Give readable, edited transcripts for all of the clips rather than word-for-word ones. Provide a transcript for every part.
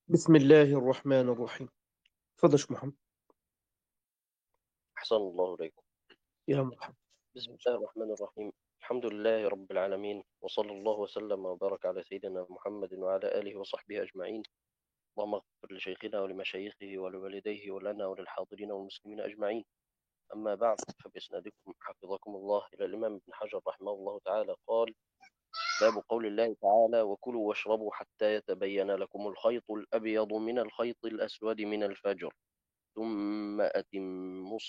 بسم الله الرحمن الرحيم. تفضل يا شيخ محمد. أحسن الله إليكم. يا مرحبا. بسم الله الرحمن الرحيم. الحمد لله رب العالمين، وصلى الله وسلم وبارك على سيدنا محمد وعلى آله وصحبه أجمعين. اللهم اغفر لشيخنا ولمشايخه ولوالديه ولنا وللحاضرين والمسلمين أجمعين. أما بعد، فبإسنادكم حفظكم الله إلى الإمام ابن حجر رحمه الله تعالى قال: باب قول الله تعالى: وكلوا واشربوا حتى يتبين لكم الخيط الأبيض من الخيط الأسود من الفجر ثم أتموا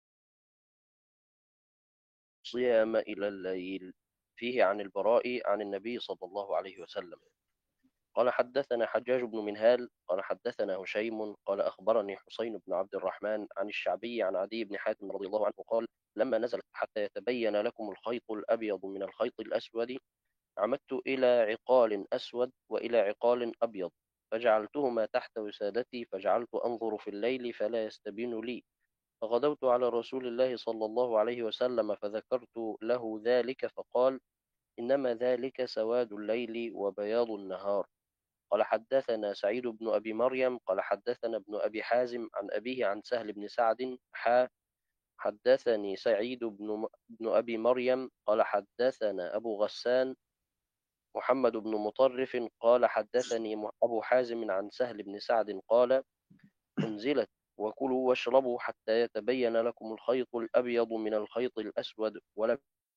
الصيام إلى الليل. فيه عن البراء عن النبي صلى الله عليه وسلم قال: حدثنا حجاج بن منهال قال: حدثنا هشيم قال: أخبرني حسين بن عبد الرحمن عن الشعبي عن عدي بن حاتم رضي الله عنه قال: لما نزلت حتى يتبين لكم الخيط الأبيض من الخيط الأسود عمدت إلى عقال أسود وإلى عقال أبيض، فجعلتهما تحت وسادتي، فجعلت أنظر في الليل فلا يستبين لي، فغدوت على رسول الله صلى الله عليه وسلم فذكرت له ذلك، فقال: إنما ذلك سواد الليل وبياض النهار. قال: حدثنا سعيد بن أبي مريم قال: حدثنا ابن أبي حازم عن أبيه عن سهل بن سعد حدثني سعيد بن أبي مريم قال: حدثنا أبو غسان محمد بن مطرف قال: حدثني أبو حازم عن سهل بن سعد قال: أنزلت: وكلوا واشربوا حتى يتبين لكم الخيط الأبيض من الخيط الأسود ولم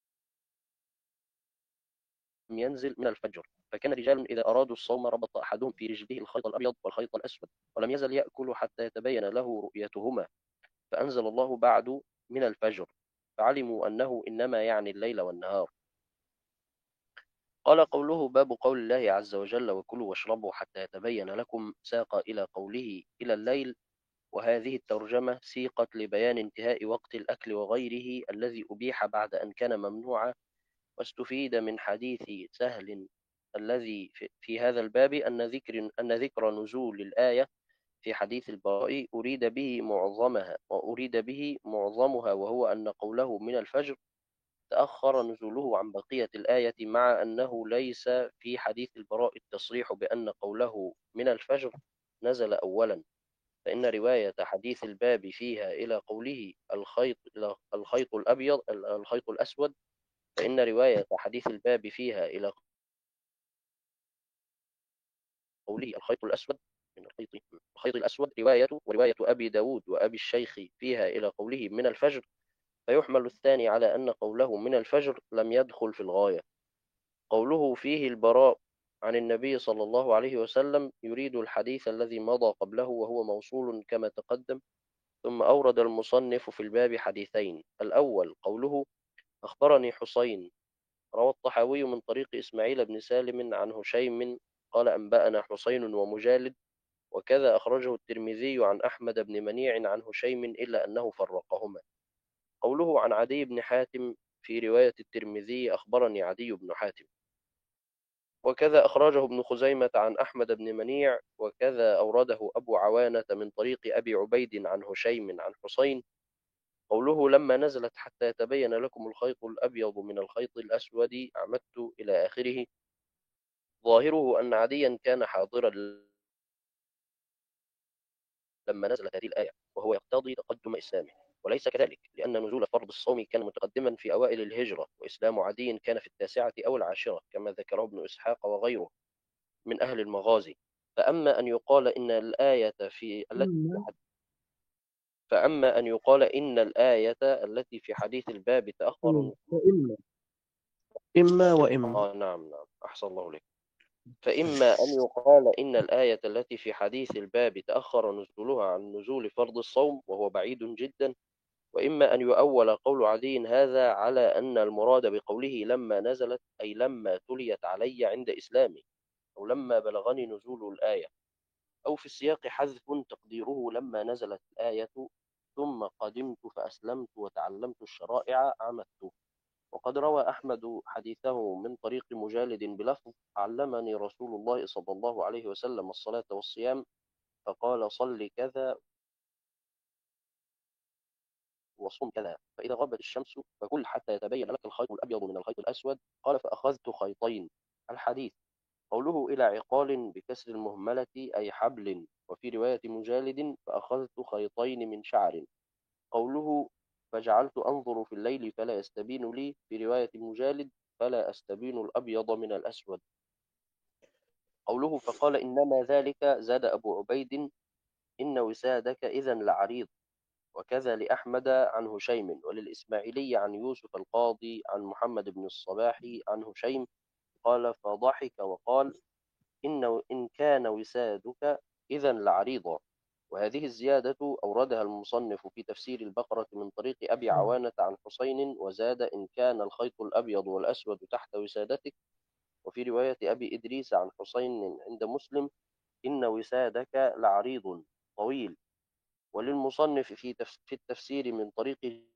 ينزل من الفجر. فكان رجال إذا أرادوا الصوم ربط أحدهم في رجله الخيط الأبيض والخيط الأسود، ولم يزل يأكل حتى يتبين له رؤيتهما، فأنزل الله بعد من الفجر، فعلموا أنه إنما يعني الليل والنهار. قال: قوله باب قول الله عز وجل: وكلوا واشربوا حتى يتبين لكم، ساق إلى قوله إلى الليل، وهذه الترجمة سيقت لبيان انتهاء وقت الأكل وغيره الذي أبيح بعد أن كان ممنوعا. واستفيد من حديث سهل الذي في هذا الباب أن ذكر نزول الآية في حديث البراء أريد به معظمها، وهو أن قوله من الفجر تأخر نزوله عن بقية الآية، مع أنه ليس في حديث البراء التصريح بأن قوله من الفجر نزل أولا، فإن رواية حديث الباب فيها إلى قوله الخيط الأبيض الخيط الأسود، فإن رواية حديث الباب فيها إلى قوله الخيط الأسود من الخيط الأسود ورواية أبي داود وأبي الشيخ فيها إلى قوله من الفجر، فيحمل الثاني على أن قوله من الفجر لم يدخل في الغاية. قوله فيه البراء عن النبي صلى الله عليه وسلم يريد الحديث الذي مضى قبله وهو موصول كما تقدم. ثم أورد المصنف في الباب حديثين: الأول قوله أخبرني حسين، روى الطحاوي من طريق إسماعيل بن سالم عن هشيم قال: أنبأنا حسين ومجالد، وكذا أخرجه الترمذي عن أحمد بن منيع عن هشيم إلا أنه فرقهما. قوله عن عدي بن حاتم في رواية الترمذي أخبرني عدي بن حاتم، وكذا أخرجه ابن خزيمة عن أحمد بن منيع، وكذا أورده أبو عوانة من طريق أبي عبيد عن هشيم عن حسين. قوله لما نزلت حتى يتبين لكم الخيط الأبيض من الخيط الأسود عمدت إلى آخره، ظاهره أن عديا كان حاضرا لما نزلت هذه الآية، وهو يقتضي تقدم إسلامه، وليس كذلك، لأن نزول فرض الصوم كان متقدما في أوائل الهجرة، وإسلام عدي كان في التاسعة أو العاشرة كما ذكره ابن إسحاق وغيره من أهل المغازي. فأما أن يقال إن الآية في التي في إما حديث فأما أن يقال إن الآية التي في حديث الباب تأخر وإما إما وإما. نعم نعم، أحسن الله لك. فإما أن يقال إن الآية التي في حديث الباب تأخر نزولها عن نزول فرض الصوم وهو بعيد جدا، وإما أن يؤول قول عدي هذا على أن المراد بقوله لما نزلت أي لما تليت علي عند إسلامي، أو لما بلغني نزول الآية، أو في السياق حذف تقديره لما نزلت الآية ثم قدمت فأسلمت وتعلمت الشرائع عمدت. وقد روى أحمد حديثه من طريق مجالد بلفظ: علمني رسول الله صلى الله عليه وسلم الصلاة والصيام، فقال: صل كذا وصم كذا، فإذا غابت الشمس فكل حتى يتبين لك الخيط الأبيض من الخيط الأسود. قال: فأخذت خيطين. الحديث. قوله إلى عقال بكسر المهملة أي حبل، وفي رواية مجالد فأخذت خيطين من شعر. قوله فجعلت أنظر في الليل فلا يستبين لي، في رواية مجالد فلا أستبين الأبيض من الأسود. قوله فقال إنما ذلك زاد أبو عبيد إن وسادك إذا لعريض، وكذا لأحمد عن هشيم، وللإسماعيلي عن يوسف القاضي عن محمد بن الصباح عن هشيم قال فضحك وقال إن كان وسادك إذا لعريضا. وهذه الزيادة أوردها المصنف في تفسير البقرة من طريق أبي عوانة عن حسين، وزاد إن كان الخيط الأبيض والأسود تحت وسادتك. وفي رواية أبي إدريس عن حسين عند مسلم إن وسادك لعريض طويل. وللمصنف في التفسير من طريق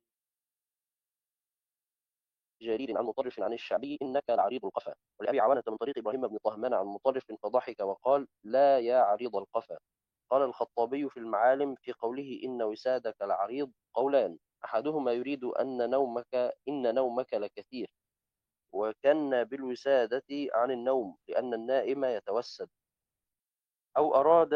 جرير عن مطرف عن الشعبي إنك لعريض القفا. ولأبي عوانة من طريق إبراهيم بن طهمان عن مطرف فضحك وقال لا يا عريض القفا. قال الخطابي في المعالم في قوله إن وسادك لعريض قولان، أحدهما يريد إن نومك لكثير، وكن بالوسادة عن النوم لأن النائم يتوسد، أو أراد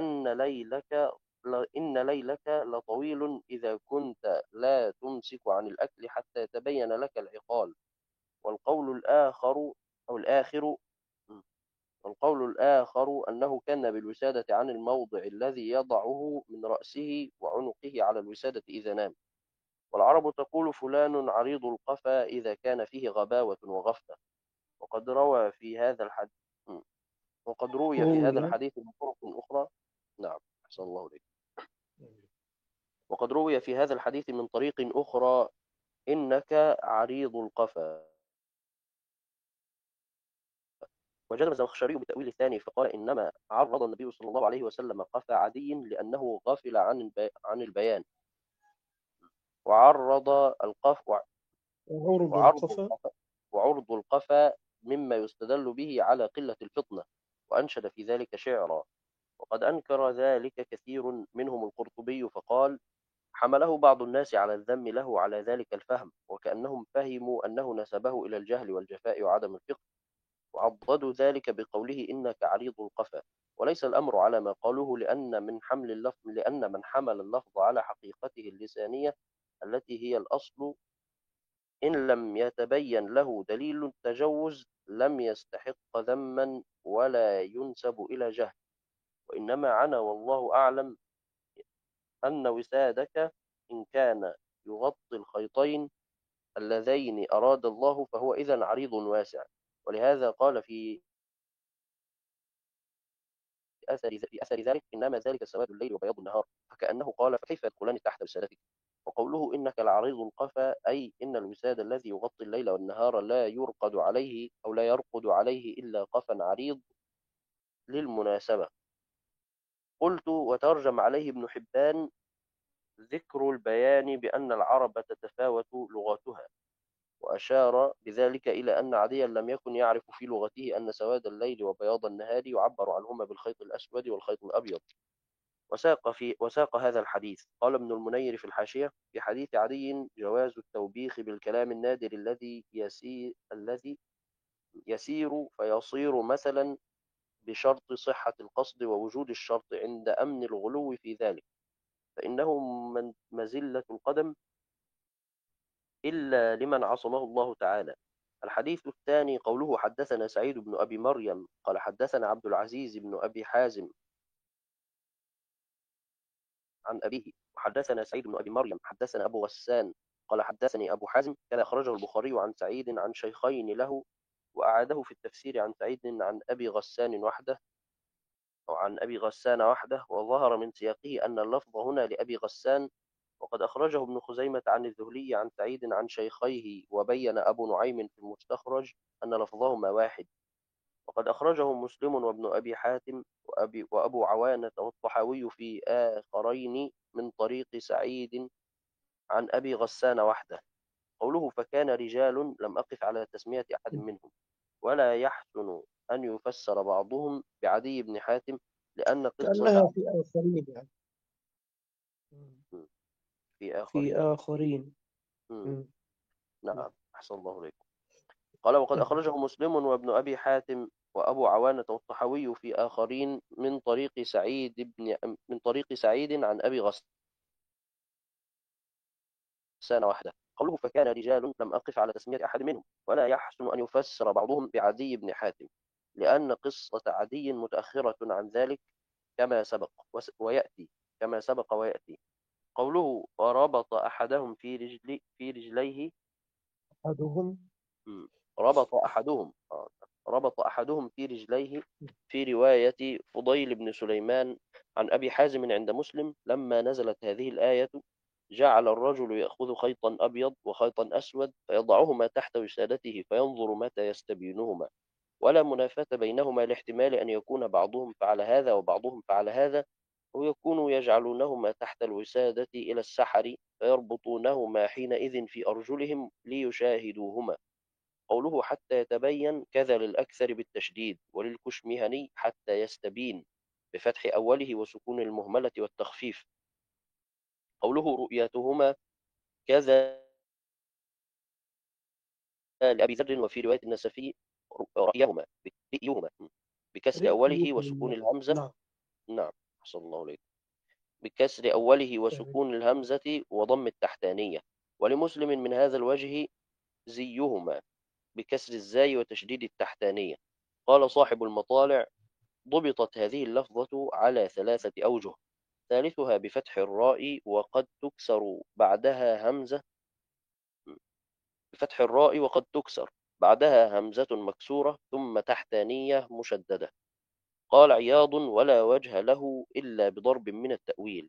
إن ليلك لطويل إذا كنت لا تمسك عن الأكل حتى يتبين لك العقال. والقول الآخر أو الآخر والقول الآخر أنه كان بالوسادة عن الموضع الذي يضعه من رأسه وعنقه على الوسادة إذا نام. والعرب تقول فلان عريض القفا إذا كان فيه غباوة وغفلة. وقد روى في هذا الحديث وقد روي في هذا روي الحديث من طرق أخرى. نعم، أحسن الله إليك. وقد روي في هذا الحديث من طريق أخرى إنك عريض القفا. وجزم الزمخشري بالتأويل الثاني فقال إنما عرض النبي صلى الله عليه وسلم قفا عدي لأنه غفل عن البيان. وعرض القف عرض وعرض القفا. القفا وعرض القفا مما يستدل به على قلة الفطنة، وأنشد في ذلك شعرا. وقد أنكر ذلك كثير منهم القرطبي فقال حمله بعض الناس على الذم له على ذلك الفهم، وكأنهم فهموا أنه نسبه إلى الجهل والجفاء وعدم الفقه، وعضدوا ذلك بقوله إنك عريض القفا. وليس الأمر على ما قالوه، لأن من حمل اللفظ على حقيقته اللسانية التي هي الأصل إن لم يتبين له دليل التجوز لم يستحق ذما ولا ينسب إلى جهل. وإنما عنا والله أعلم أن وسادك إن كان يغطي الخيطين اللذين أراد الله فهو إذن عريض واسع. ولهذا قال في أثر ذلك إنما ذلك سواد الليل وبياض النهار، فكأنه قال فكيف يدخلان تحت وسادتك. وقوله إنك لعريض القفا أي إن الوساد الذي يغطي الليل والنهار لا يرقد عليه أو لا يرقد عليه إلا قفا عريض للمناسبة. قلت وترجم عليه ابن حبان ذكر البيان بأن العرب تتفاوت لغاتها، وأشار بذلك إلى أن عديا لم يكن يعرف في لغته أن سواد الليل وبياض النهار يعبر عنهما بالخيط الأسود والخيط الأبيض. وساق هذا الحديث. قال ابن المنير في الحاشية في حديث عدي جواز التوبيخ بالكلام النادر الذي يسير فيصير مثلا بشرط صحة القصد ووجود الشرط عند أمن الغلو في ذلك، فإنه مزلة القدم إلا لمن عصمه الله تعالى. الحديث الثاني قوله حدثنا سعيد بن أبي مريم قال حدثنا عبد العزيز بن أبي حازم عن أبيه، وحدثنا سعيد بن أبي مريم حدثنا أبو غسان قال حدثني أبو حازم كان أخرجه البخاري عن سعيد عن شيخين له، وأعاده في التفسير عن سعيد عن أبي غسان وحده أو عن أبي غسان وحده، وظهر من سياقه أن اللفظ هنا لأبي غسان. وقد أخرجه ابن خزيمة عن الذهلي عن سعيد عن شيخيه، وبين أبو نعيم في المستخرج أن لفظهما واحد. وقد أخرجه مسلم وابن أبي حاتم وأبو عوانة والطحاوي في آخرين من طريق سعيد عن أبي غسان وحده. قوله فكان رجال لم أقف على تسمية أحد منهم، ولا يحسن أن يفسر بعضهم بعدي بن حاتم لأن كأنها قصة في آخرين يعني. في في آخرين. آخرين. نعم، أحسن الله إليكم. قال وقد نعم. أخرجه مسلم وابن أبي حاتم وأبو عوانة والطحاوي في آخرين من طريق سعيد عن أبي غسان وحده. قوله فكان رجال لم أقف على تسمية أحد منهم، ولا يحسن أن يفسر بعضهم بعدي بن حاتم، لأن قصة عدي متأخرة عن ذلك كما سبق ويأتي. قوله وربط أحدهم في رجليه. أحدهم. مم. ربط أحدهم في رجليه في رواية فضيل بن سليمان عن أبي حازم عند مسلم لما نزلت هذه الآية: جعل الرجل يأخذ خيطا أبيض وخيطا أسود فيضعهما تحت وسادته فينظر متى يستبينهما، ولا منافاة بينهما لاحتمال أن يكون بعضهم فعل هذا وبعضهم فعل هذا، ويكونوا يجعلونهما تحت الوسادة إلى السحر فيربطونهما حينئذ في أرجلهم ليشاهدوهما. قوله حتى يتبين كذا للأكثر بالتشديد، وللكشمهني حتى يستبين بفتح أوله وسكون المهملة والتخفيف. قوله رؤيتهما كذا لأبي ذر، وفي رواية النسفي رأيهما بكسر أوله وسكون رئيهما. الهمزة. نعم. نعم، أحسن الله عليك. بكسر أوله تمام. وسكون الهمزة وضم التحتانية. ولمسلم من هذا الوجه زيهما بكسر الزاي وتشديد التحتانية. قال صاحب المطالع: ضبطت هذه اللفظة على 3 أوجه: ثالثها بفتح الراء وقد تكسر بعدها همزة مكسورة ثم تحتانية مشددة. قال عياض: ولا وجه له إلا بضرب من التأويل.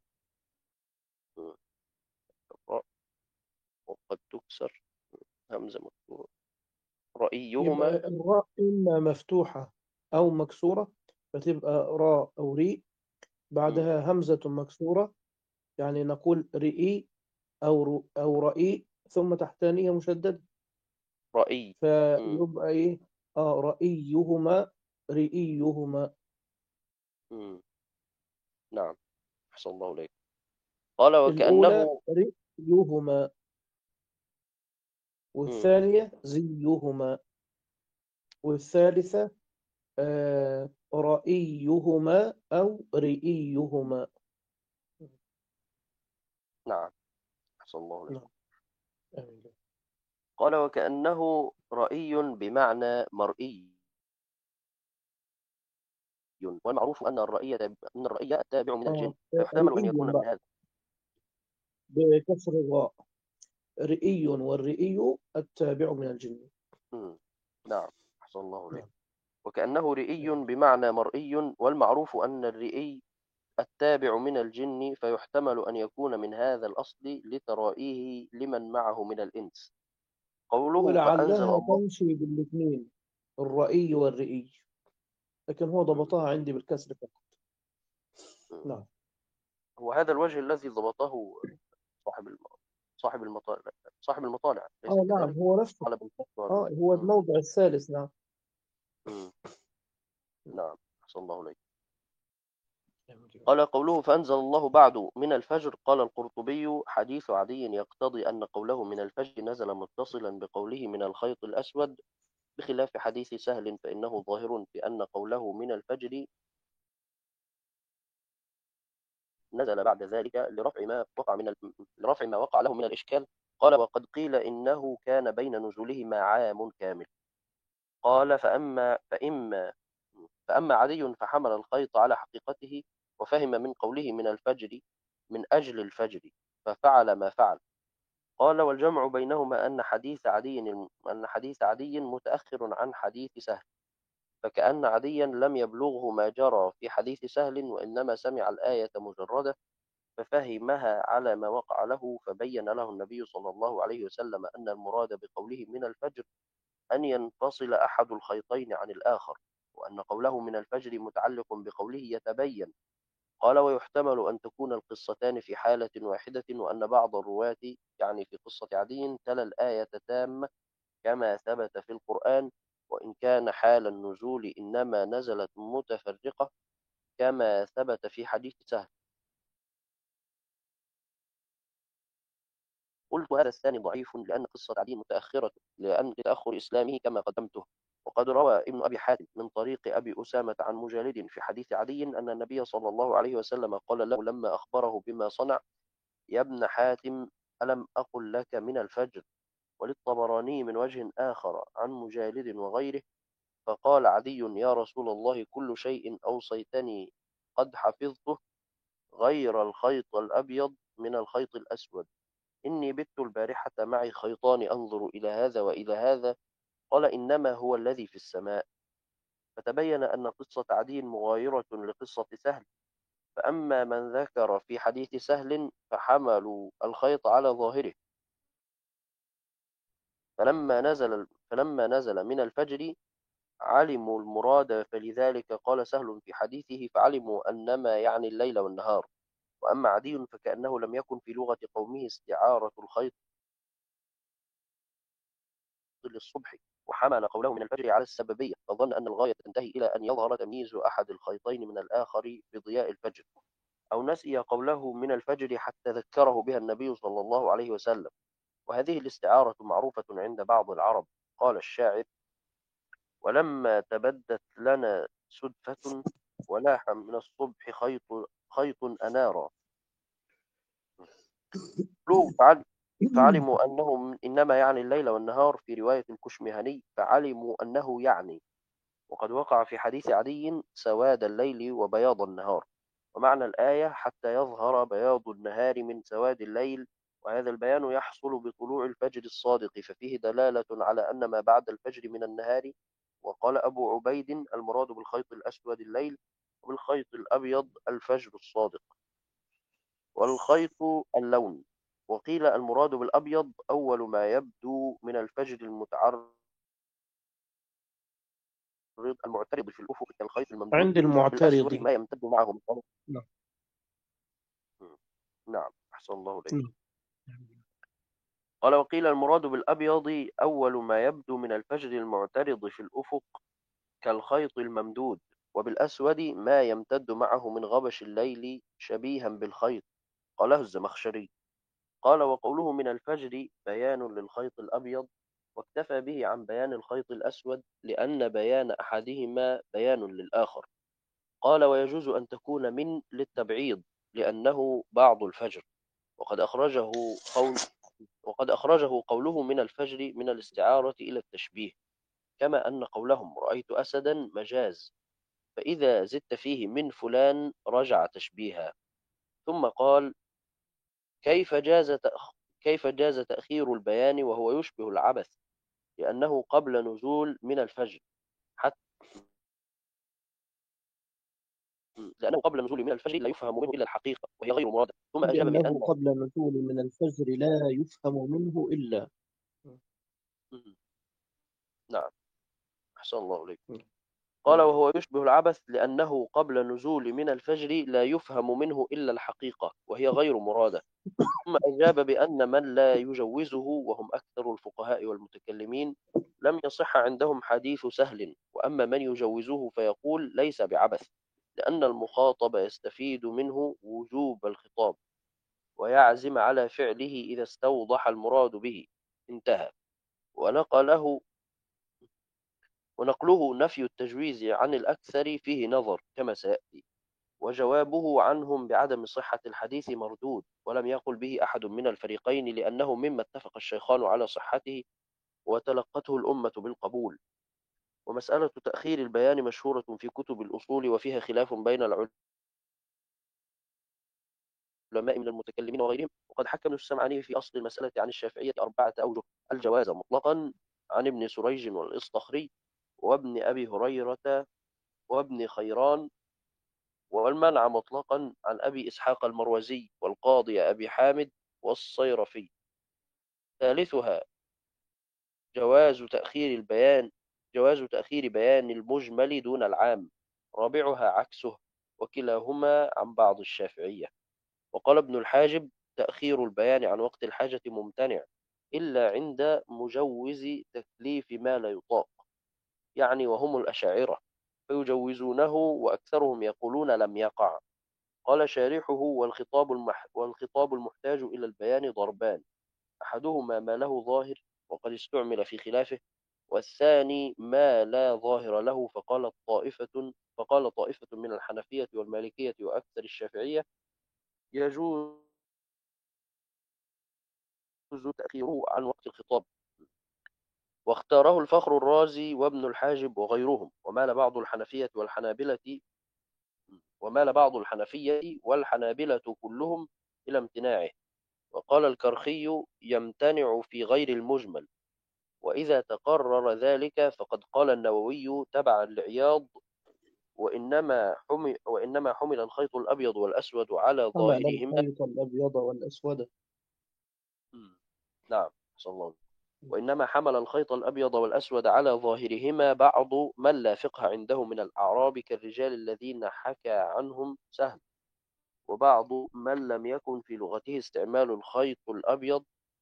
الراء وقد تكسر همزة مكسورة يبقى رأيهما. الراء إما مفتوحة أو مكسورة، فتبقى راء أو ري، بعدها همزة مكسورة، يعني نقول رئي أو رئي، ثم تحتانية مشددة، رأي. فيبقى إيه؟ رئيهما، رئيهما. نعم، أحسن الله إليك. قال الأولى وكأنه. رئيهما، مم. والثانية زيهما، والثالثة رئيهما أو رئيهما. نعم، أحسن الله إليك. نعم. آمين. قال وكأنه رأي بمعنى مرئي، والمعروف أن الرأي التابع من الجن، فيحتمل أن رئي يكون من بقى هذا. بكسر الراء، رئي، والرئي التابع من الجن. مم. نعم، أحسن الله إليك. نعم. وكأنه رئي بمعنى مرئي، والمعروف أن الرئي التابع من الجن، فيحتمل أن يكون من هذا الأصل لترائيه لمن معه من الإنس. قوله فأنزل ولعلها الله. تمشي بالاثنين، الرئي والرئي، لكن هو مم. ضبطها عندي بالكسر فقط. مم. نعم. هو هذا الوجه الذي ضبطه صاحب الم... صاحب المطالع صاحب المطالع أليس نعم، كذلك؟ هو نفسه. قال بالفتح هو مم. الموضع الثالث. نعم. مم. نعم، أحسن الله إليك. قال قوله فأنزل الله بعد من الفجر. قال القرطبي: حديث عدي يقتضي أن قوله من الفجر نزل متصلا بقوله من الخيط الأسود، بخلاف حديث سهل فإنه ظاهر في أن قوله من الفجر نزل بعد ذلك لرفع ما وقع له من الإشكال. قال وقد قيل إنه كان بين نزولهما عام كامل. قال فأما عدي فحمل الخيط على حقيقته، وفهم من قوله من الفجر من أجل الفجر، ففعل ما فعل. قال والجمع بينهما أن حديث عدي متأخر عن حديث سهل، فكأن عديا لم يبلغه ما جرى في حديث سهل، وإنما سمع الآية مجردة ففهمها على ما وقع له، فبين له النبي صلى الله عليه وسلم أن المراد بقوله من الفجر أن ينفصل أحد الخيطين عن الآخر، وأن قوله من الفجر متعلق بقوله يتبين. قال ويحتمل أن تكون القصتان في حالة واحدة، وأن بعض الرواة يعني في قصة عدي تلا الآية تامة كما ثبت في القرآن، وإن كان حال النزول إنما نزلت متفرقة كما ثبت في حديث سهل. قلت هذا الثاني ضعيف لأن قصة عدي متأخرة، لأن لتأخر إسلامه كما قدمته، وقد روى ابن أبي حاتم من طريق أبي أسامة عن مجالد في حديث عدي أن النبي صلى الله عليه وسلم قال له لما أخبره بما صنع: يا ابن حاتم، ألم أقل لك من الفجر؟ وللطبراني من وجه آخر عن مجالد وغيره: فقال عدي: يا رسول الله، كل شيء أوصيتني قد حفظته غير الخيط الأبيض من الخيط الأسود. إني بت البارحة معي خيطان أنظر إلى هذا وإلى هذا. قال: إنما هو الذي في السماء. فتبين أن قصة عدي مغايرة لقصة سهل، فأما من ذكر في حديث سهل فحملوا الخيط على ظاهره، فلما نزل من الفجر علموا المراد، فلذلك قال سهل في حديثه: فعلموا أنما يعني الليل والنهار. وأما عدي فكأنه لم يكن في لغة قومه استعارة الخيط للصبح، وحمل قوله من الفجر على السببية، فظن أن الغاية تنتهي إلى أن يظهر تمييز أحد الخيطين من الآخر بضياء الفجر، أو نسي قوله من الفجر حتى ذكره بها النبي صلى الله عليه وسلم. وهذه الاستعارة معروفة عند بعض العرب. قال الشاعر: ولما تبدت لنا سدفة ولاح من الصبح خيط أنارا. فعلموا أنه إنما يعني الليل والنهار، في رواية الكشمهني فعلموا أنه يعني. وقد وقع في حديث عدي سواد الليل وبياض النهار. ومعنى الآية: حتى يظهر بياض النهار من سواد الليل. وهذا البيان يحصل بطلوع الفجر الصادق، ففيه دلالة على أن ما بعد الفجر من النهار. وقال أبو عبيد: المراد بالخيط الأسود الليل، وبالخيط الأبيض الفجر الصادق. والخيط اللون. وقيل المراد بالأبيض أول ما يبدو من الفجر المعترض في الأفق كالخيط الممدود، عند وبالأسود المعترض. ما يمتد معه من طرف. نعم. نعم، أحسن الله إليك. نعم. قال: وقيل المراد بالأبيض أول ما يبدو من الفجر المعترض في الأفق كالخيط الممدود، وبالأسود ما يمتد معه من غبش الليل شبيها بالخيط. قاله الزمخشري. قال: وقوله من الفجر بيان للخيط الأبيض، واكتفى به عن بيان الخيط الأسود، لأن بيان أحدهما بيان للآخر. قال: ويجوز أن تكون من للتبعيض، لأنه بعض الفجر. وقد أخرجه قول وقد أخرجه قوله من الفجر من الاستعارة إلى التشبيه، كما أن قولهم رأيت أسدا مجاز، فإذا زدت فيه من فلان رجع تشبيها. ثم قال: كيف جاز كيف جاز تأخير البيان وهو يشبه العبث، لأنه قبل نزول من الفجر حتى لأنه قبل نزول من الفجر لا يفهم منه إلا الحقيقة وهي غير مرادة. ثم أجاب لأنه بأن قبل نزول من الفجر لا يفهم منه إلا. نعم، أحسن الله إليك. قال: وهو يشبه العبث لأنه قبل نزول من الفجر لا يفهم منه إلا الحقيقة وهي غير مرادة. ثم أجاب بأن من لا يجوزه، وهم أكثر الفقهاء والمتكلمين، لم يصح عندهم حديث سهل. وأما من يجوزه فيقول ليس بعبث، لأن المخاطب يستفيد منه وجوب الخطاب، ويعزم على فعله إذا استوضح المراد به. انتهى. ونقله ونقله نفي التجويز عن الأكثر فيه نظر كما سيأتي. وجوابه عنهم بعدم صحة الحديث مردود، ولم يقل به أحد من الفريقين، لأنه مما اتفق الشيخان على صحته وتلقته الأمة بالقبول. ومسألة تأخير البيان مشهورة في كتب الأصول، وفيها خلاف بين العلماء من المتكلمين وغيرهم. وقد حكم السمعاني في أصل المسألة عن الشافعية 4 أوجه: الجواز مطلقا عن ابن سريج والإصطخري وابن أبي هريرة وابن خيران، والمنع مطلقا عن أبي إسحاق المروزي والقاضي أبي حامد والصيرفي. ثالثها جواز تأخير بيان المجمل دون العام. رابعها عكسه، وكلاهما عن بعض الشافعية. وقال ابن الحاجب: تأخير البيان عن وقت الحاجة ممتنع، إلا عند مجوز تكليف ما لا يطاق، يعني وهم الأشاعرة، فيجوزونه، وأكثرهم يقولون لم يقع. قال شارحه: والخطاب المحتاج إلى البيان ضربان: أحدهما ما له ظاهر وقد استعمل في خلافه، والثاني ما لا ظاهر له. فقال طائفة من الحنفية والمالكية وأكثر الشافعية يجوز تأخيره عن وقت الخطاب، واختاره الفخر الرازي وابن الحاجب وغيرهم. ومال بعض الحنفية والحنابلة كلهم إلى امتناعه. وقال الكرخي يمتنع في غير المجمل، وإذا تقرر ذلك فقد قال النووي تبعا لعياض: وإنما حمل الخيط الأبيض والأسود على حمل ظاهرهما. الخيط الأبيض والأسود. نعم، صلى الله عليه وسلم. وإنما حمل الخيط الأبيض والأسود على ظاهرهما بعض من لا فقه عنده من الأعراب كالرجال الذين حكى عنهم سهل، وبعض من لم يكن في لغته استعمال الخيط الأبيض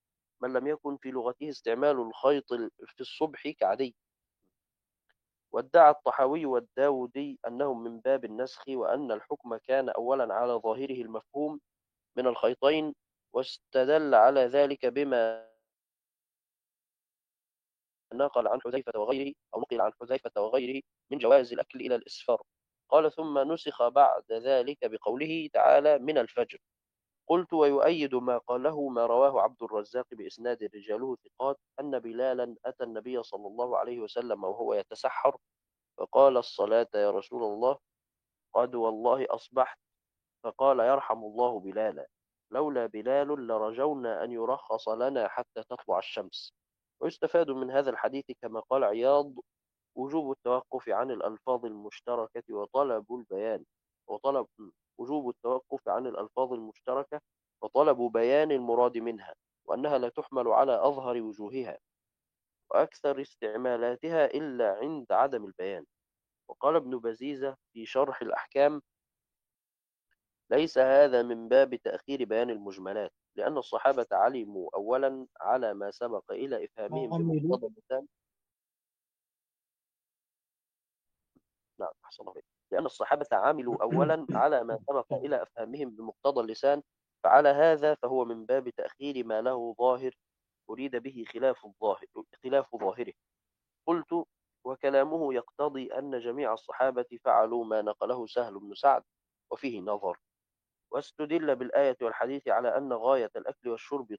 في الصبح كعدي. وادعى الطحاوي والداودي أنهم من باب النسخ، وأن الحكم كان أولا على ظاهره المفهوم من الخيطين، واستدل على ذلك بما نقل عن حذيفة وغيره من جواز الأكل إلى الإسفار. قال: ثم نسخ بعد ذلك بقوله تعالى: من الفجر. قلت: ويؤيد ما قاله ما رواه عبد الرزاق بإسناد رجاله ثقات أن بلالا أتى النبي صلى الله عليه وسلم وهو يتسحر، فقال: الصلاة يا رسول الله، قد والله أصبحت. فقال: يرحم الله بلالا، لولا بلال لرجونا أن يرخص لنا حتى تطلع الشمس. ويستفاد من هذا الحديث كما قال عياض وجوب التوقف عن الألفاظ المشتركة وطلب البيان وطلب وجوب التوقف عن الألفاظ المشتركة وطلب بيان المراد منها، وأنها لا تحمل على أظهر وجوهها وأكثر استعمالاتها إلا عند عدم البيان. وقال ابن بزيزة في شرح الأحكام: ليس هذا من باب تأخير بيان المجملات، لأن الصحابة علموا أولا على ما سبق إلى إفهامهم عملوا. بمقتضى اللسان. نعم، أحسن الله إليك. لأن الصحابة عملوا أولا على ما سبق إلى أفهامهم بمقتضى اللسان، فعلى هذا فهو من باب تأخير ما له ظاهر أريد به خلاف ظاهره. قلت: وكلامه يقتضي أن جميع الصحابة فعلوا ما نقله سهل بن سعد، وفيه نظر. واستدل بالآية والحديث على أن غاية الأكل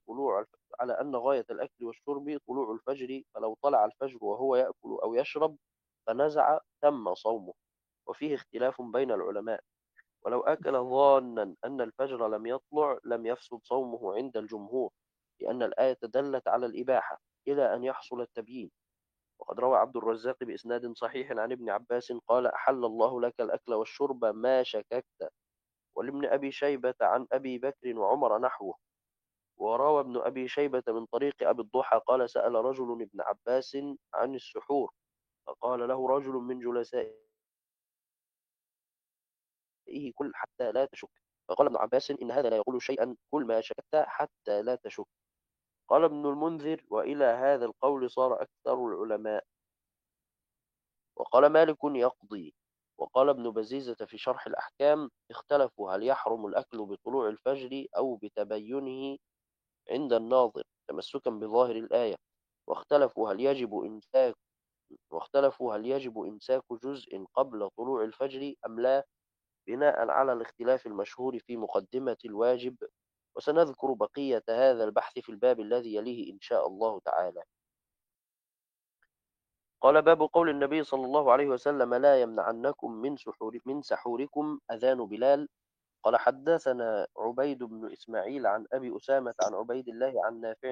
والشرب طلوع الفجر، فلو طلع الفجر وهو يأكل أو يشرب فنزع تم صومه. وفيه اختلاف بين العلماء، ولو أكل ظانا أن الفجر لم يطلع لم يفسد صومه عند الجمهور، لأن الآية دلت على الإباحة إلى أن يحصل التبيين. وقد روى عبد الرزاق بإسناد صحيح عن ابن عباس قال: أحل الله لك الأكل والشرب ما شككت. ولابن أبي شيبة عن أبي بكر وعمر نحوه. وروى ابن أبي شيبة من طريق أبي الضحى قال: سأل رجل ابن عباس عن السحور، فقال له رجل من جلسائه: كل حتى لا تشك. فقال ابن عباس: إن هذا لا يقول شيئا، كل ما شكت حتى لا تشك. قال ابن المنذر: وإلى هذا القول صار أكثر العلماء. وقال مالك: يقضي. وقال ابن بزيزة في شرح الأحكام: اختلفوا هل يحرم الأكل بطلوع الفجر أو بتبينه عند الناظر تمسكا بظاهر الآية، واختلفوا هل يجب إمساك جزء قبل طلوع الفجر أم لا، بناء على الاختلاف المشهور في مقدمة الواجب. وسنذكر بقية هذا البحث في الباب الذي يليه إن شاء الله تعالى. قال: باب قول النبي صلى الله عليه وسلم: لا يمنعنكم من سحوركم أذان بلال. قال: حدثنا عبيد بن إسماعيل عن أبي أسامة عن عبيد الله عن نافع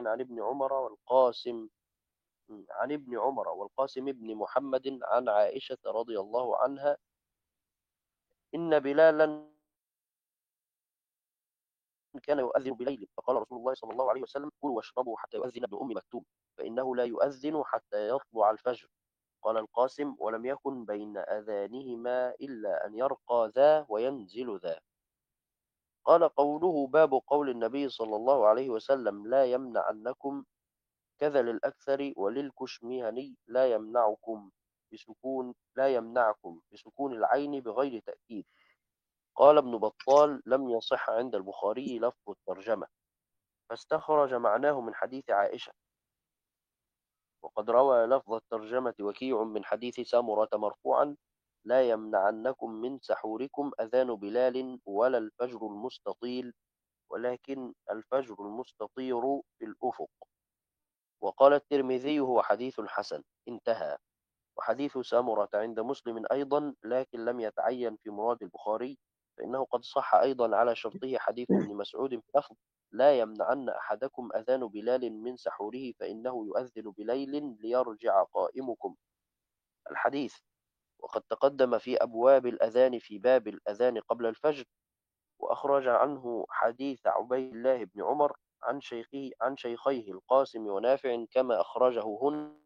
عن ابن عمر والقاسم بن محمد عن عائشة رضي الله عنها إن بلالا كان يؤذن بليل، فقال رسول الله صلى الله عليه وسلم: كلوا واشربوا حتى يؤذن ابن أم مكتوم، فإنه لا يؤذن حتى يطلع الفجر. قال القاسم: ولم يكن بين أذانهما إلا أن يرقى ذا وينزل ذا. قال: قوله باب قول النبي صلى الله عليه وسلم: لا يمنعنكم، كذا للأكثر وللكشمهني: لا يمنعكم بسكون العين بغير تأكيد. قال ابن بطال: لم يصح عند البخاري لفظ الترجمة، فاستخرج معناه من حديث عائشة. وقد روى لفظ الترجمة وكيع من حديث سامرة مرفوعا: لا يمنعنكم من سحوركم أذان بلال ولا الفجر المستطيل، ولكن الفجر المستطير في الأفق. وقال الترمذي: هو حديث حسن. انتهى. وحديث سامرة عند مسلم أيضا، لكن لم يتعين في مراد البخاري، فإنه قد صح أيضا على شرطه حديث ابن مسعود في لفظ: لا يمنعن أحدكم أذان بلال من سحوره فإنه يؤذن بليل ليرجع قائمكم. الحديث. وقد تقدم في أبواب الأذان في باب الأذان قبل الفجر. وأخرج عنه حديث عبيد الله بن عمر عن شيخيه القاسم ونافع كما أخرجه هنا.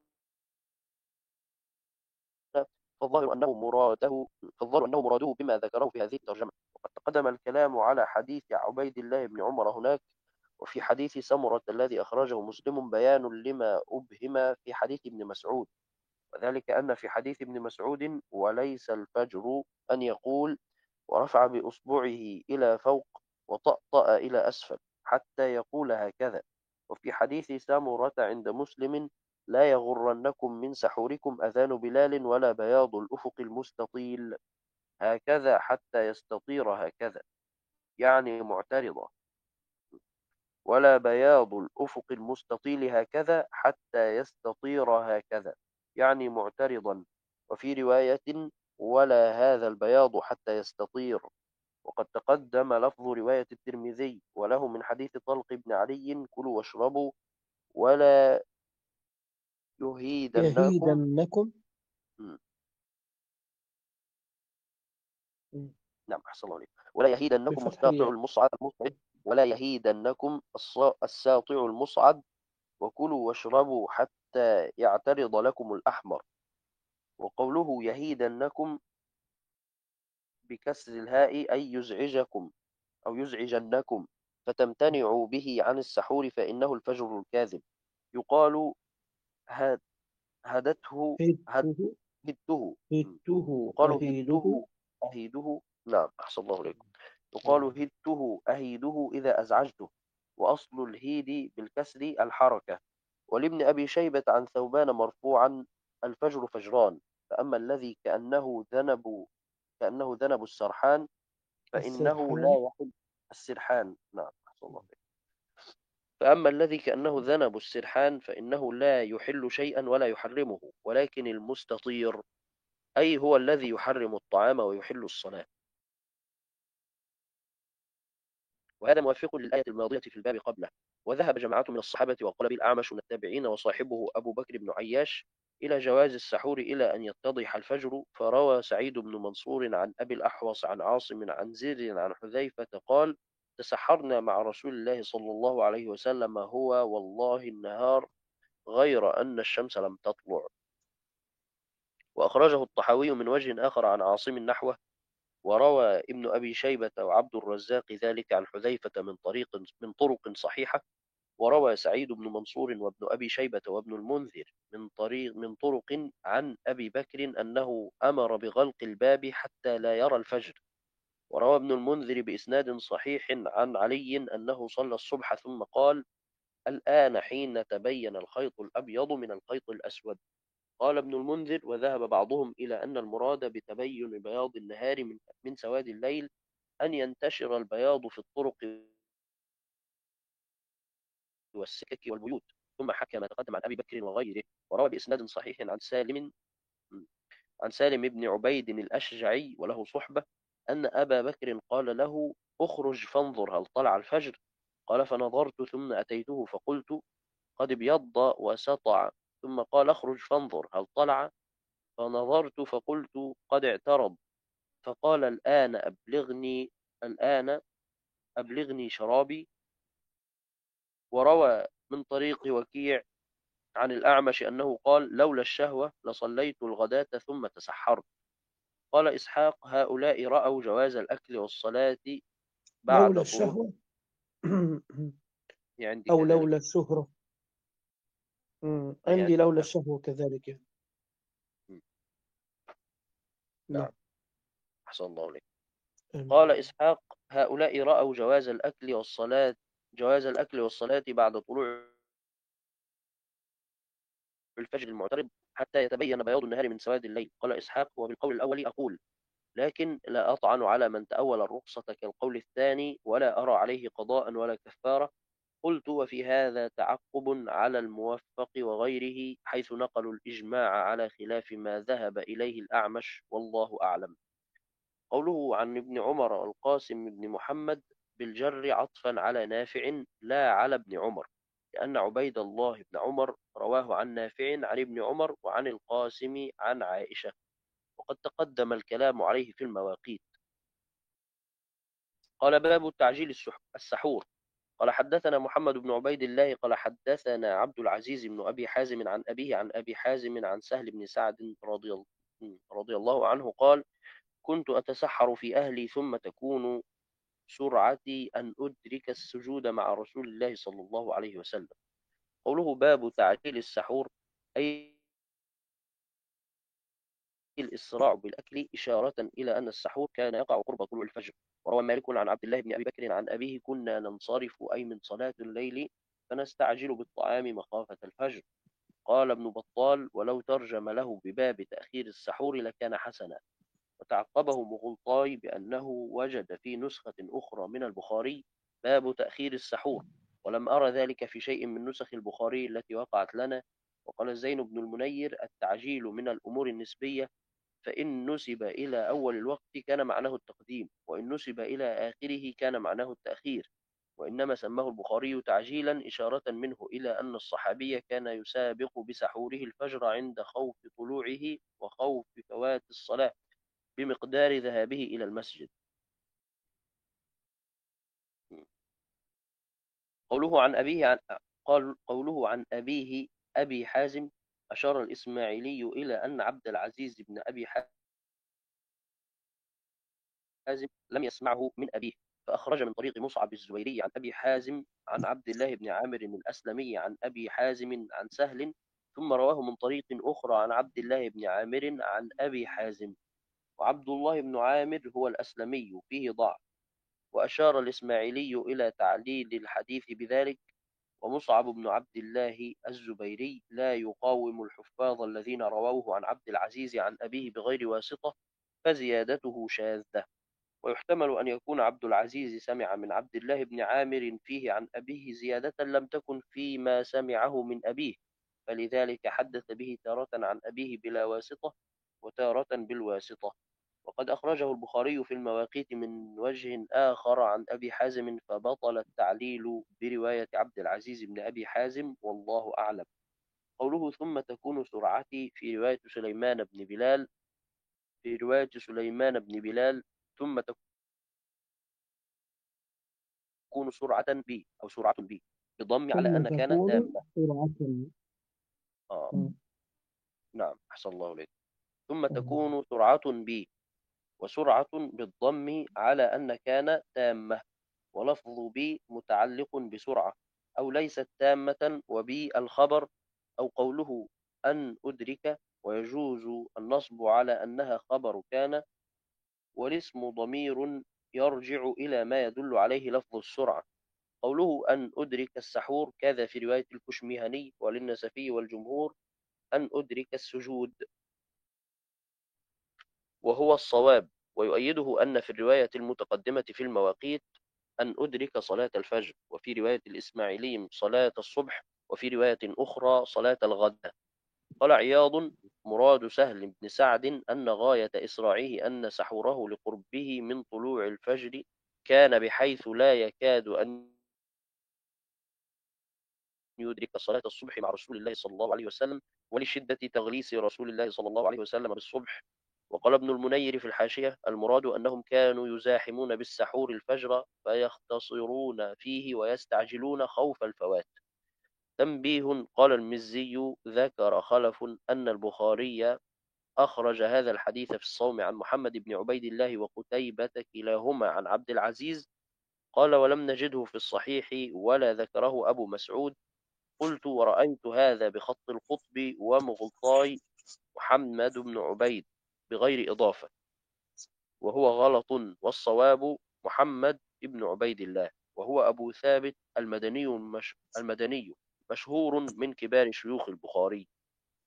فالظاهر أنه مراده بما ذكره في هذه الترجمة. وقد تقدم الكلام على حديث عبيد الله بن عمر هناك. وفي حديث سمرة الذي أخرجه مسلم بيان لما أبهم في حديث ابن مسعود، وذلك أن في حديث ابن مسعود: وليس الفجر أن يقول ورفع بأصبعه إلى فوق وطأطأ إلى أسفل حتى يقول هكذا. وفي حديث سامرة عند مسلم: لا يغرنكم من سحوركم أذان بلال ولا بياض الأفق المستطيل هكذا حتى يستطير هكذا، يعني معترضة، ولا بياض الأفق المستطيل هكذا حتى يستطير هكذا، يعني معترضا. وفي رواية: ولا هذا البياض حتى يستطير. وقد تقدم لفظ رواية الترمذي وله من حديث طلق بن علي: كلوا واشربوا ولا يهيدنكم. يهيدنكم. نعم، أحسن الله عليك. ولا يهيدنكم بفتح الساطع الياء. المصعد المصعد ولا يهيدنكم الساطع المصعد. وكلوا واشربوا حتى يعترض لكم الأحمر. وقوله يهيدنكم بكسر الهاء أي يزعجكم أو يزعجنكم فتمتنعوا به عن السحور فإنه الفجر الكاذب. يقال هدته هيته. هدته. هيته يقال أهيده. هدته أهيده. نعم، أحسن الله عليكم. يقال هدته أهيده إذا أزعجته. وأصل الهيد بالكسر الحركة. ولابن أبي شيبة عن ثوبان مرفوعا: الفجر فجران، فأما الذي كأنه ذنب السرحان فإنه لا السرحان. يحل السرحان. نعم، أحسن الله عليكم. فأما الذي كأنه ذنب السرحان فإنه لا يحل شيئا ولا يحرمه، ولكن المستطير أي هو الذي يحرم الطعام ويحل الصلاة. وهذا موافق للآية الماضية في الباب قبله. وذهب جماعة من الصحابة وقال به الأعمش من التابعين وصاحبه أبو بكر بن عياش إلى جواز السحور إلى أن يتضح الفجر. فروى سعيد بن منصور عن أبي الأحوص عن عاصم عن زر عن حذيفة قال: تسحرنا مع رسول الله صلى الله عليه وسلم هو والله النهار غير أن الشمس لم تطلع. وأخرجه الطحاوي من وجه آخر عن عاصم نحوه. وروى ابن أبي شيبة وعبد الرزاق ذلك عن حذيفة من طرق صحيحة. وروى سعيد بن منصور وابن أبي شيبة وابن المنذر من طرق عن أبي بكر أنه أمر بغلق الباب حتى لا يرى الفجر. وروى ابن المنذر بإسناد صحيح عن علي أنه صلى الصبح ثم قال: الآن حين تبين الخيط الأبيض من الخيط الأسود. قال ابن المنذر: وذهب بعضهم إلى أن المراد بتبين بياض النهار من سواد الليل أن ينتشر البياض في الطرق والسكك والبيوت. ثم حكى ما تقدم عن أبي بكر وغيره. وروى بإسناد صحيح عن سالم بن عبيد الأشجعي وله صحبة أن أبا بكر قال له: اخرج فانظر هل طلع الفجر. قال: فنظرت ثم أتيته فقلت: قد ابيض وسطع. ثم قال: اخرج فانظر هل طلع. فنظرت فقلت: قد اعترض. فقال: الآن أبلغني شرابي. وروى من طريق وكيع عن الأعمش أنه قال: لولا الشهوة لصليت الغداة ثم تسحرت. قال إسحاق: هؤلاء رأوا جواز الأكل والصلاة لولا بعد طلوع. الشهوة. عندي أو كذلك. لولا الشهرة. يعني عندي لولا الشهوة كذلك يعني. نعم، نعم. أحسن الله عليك. قال آمين. إسحاق: هؤلاء رأوا جواز الأكل والصلاة بعد طلوع الفجر المعترض حتى يتبين بياض النهار من سواد الليل. قال إسحاق: وبالقول الأول أقول، لكن لا أطعن على من تأول الرخصة كالقول الثاني، ولا أرى عليه قضاء ولا كفارة. قلت: وفي هذا تعقب على الموفق وغيره، حيث نقلوا الإجماع على خلاف ما ذهب إليه الأعمش، والله أعلم. قوله عن ابن عمر والقاسم بن محمد بالجر عطفا على نافع لا على ابن عمر، لأن عبيد الله بن عمر رواه عن نافع عن ابن عمر وعن القاسم عن عائشة، وقد تقدم الكلام عليه في المواقيت. قال: باب تعجيل السحور. قال: حدثنا محمد بن عبيد الله قال: حدثنا عبد العزيز بن أبي حازم عن أبيه عن أبي حازم عن سهل بن سعد رضي الله عنه قال: كنت أتسحر في أهلي، ثم تكون سرعتي أن أدرك السجود مع رسول الله صلى الله عليه وسلم. قوله باب تعجيل السحور، أي الإسراع بالأكل، إشارة إلى أن السحور كان يقع قرب طلوع الفجر. وروى مالك عن عبد الله بن أبي بكر عن أبيه: كنا ننصرف أي من صلاة الليل فنستعجل بالطعام مخافة الفجر. قال ابن بطال: ولو ترجم له بباب تأخير السحور لكان حسنا. وتعقبه مغلطاي بأنه وجد في نسخة أخرى من البخاري باب تأخير السحور، ولم أرى ذلك في شيء من نسخ البخاري التي وقعت لنا. وقال زين بن المنير: التعجيل من الأمور النسبية، فإن نسب إلى أول الوقت كان معناه التقديم، وإن نسب إلى آخره كان معناه التأخير، وإنما سماه البخاري تعجيلا إشارة منه إلى أن الصحابي كان يسابق بسحوره الفجر عند خوف طلوعه وخوف فوات الصلاة بمقدار ذهابه إلى المسجد. قوله عن أبيه قوله عن أبيه أبي حازم، أشار الإسماعيلي إلى أن عبد العزيز بن أبي حازم لم يسمعه من أبيه، فأخرج من طريق مصعب الزبيري عن أبي حازم عن عبد الله بن عامر الأسلمي عن أبي حازم عن سهل، ثم رواه من طريق أخرى عن عبد الله بن عامر عن أبي حازم. وعبد الله بن عامر هو الأسلمي فيه ضعف. وأشار الإسماعيلي إلى تعليل الحديث بذلك. ومصعب بن عبد الله الزبيري لا يقاوم الحفاظ الذين رووه عن عبد العزيز عن أبيه بغير واسطة، فزيادته شاذة. ويحتمل أن يكون عبد العزيز سمع من عبد الله بن عامر فيه عن أبيه زيادة لم تكن فيما سمعه من أبيه، فلذلك حدث به تارة عن أبيه بلا واسطة وتارة بالواسطة. وقد أخرجه البخاري في المواقيت من وجه آخر عن أبي حازم، فبطل التعليل برواية عبد العزيز بن أبي حازم، والله أعلم. قوله ثم تكون سرعتي في رواية سليمان بن بلال ثم تكون سرعة بي أو سرعة بي بضم على ثم أن كان تكون تامة. سرعة. آه. م. نعم، أحسن الله إليك. ثم تكون سرعة بي، وسرعة بالضم على أن كان تامة، ولفظ بي متعلق بسرعة أو ليست تامة، وبي الخبر. أو قوله أن أدرك، ويجوز النصب على أنها خبر كان، والاسم ضمير يرجع إلى ما يدل عليه لفظ السرعة. قوله أن أدرك السحور كذا في رواية الكشمهني وللنسفي والجمهور أن أدرك السجود، وهو الصواب. ويؤيده أن في الرواية المتقدمة في المواقيت أن أدرك صلاة الفجر، وفي رواية الإسماعيلي صلاة الصبح، وفي رواية أخرى صلاة الغد. قال عياض: مراد سهل بن سعد أن غاية إسراعه أن سحوره لقربه من طلوع الفجر كان بحيث لا يكاد أن يدرك صلاة الصبح مع رسول الله صلى الله عليه وسلم، ولشدة تغليس رسول الله صلى الله عليه وسلم بالصبح. وقال ابن المنير في الحاشية: المراد أنهم كانوا يزاحمون بالسحور الفجر فيختصرون فيه ويستعجلون خوف الفوات. تنبيه: قال المزي: ذكر خلف أن البخاري أخرج هذا الحديث في الصوم عن محمد بن عبيد الله وقتيبة كلاهما عن عبد العزيز. قال: ولم نجده في الصحيح ولا ذكره أبو مسعود. قلت: ورأيت هذا بخط القطب ومغطاي محمد بن عبيد بغير إضافة، وهو غلط، والصواب محمد بن عبيد الله، وهو أبو ثابت المدني مشهور من كبار شيوخ البخاري.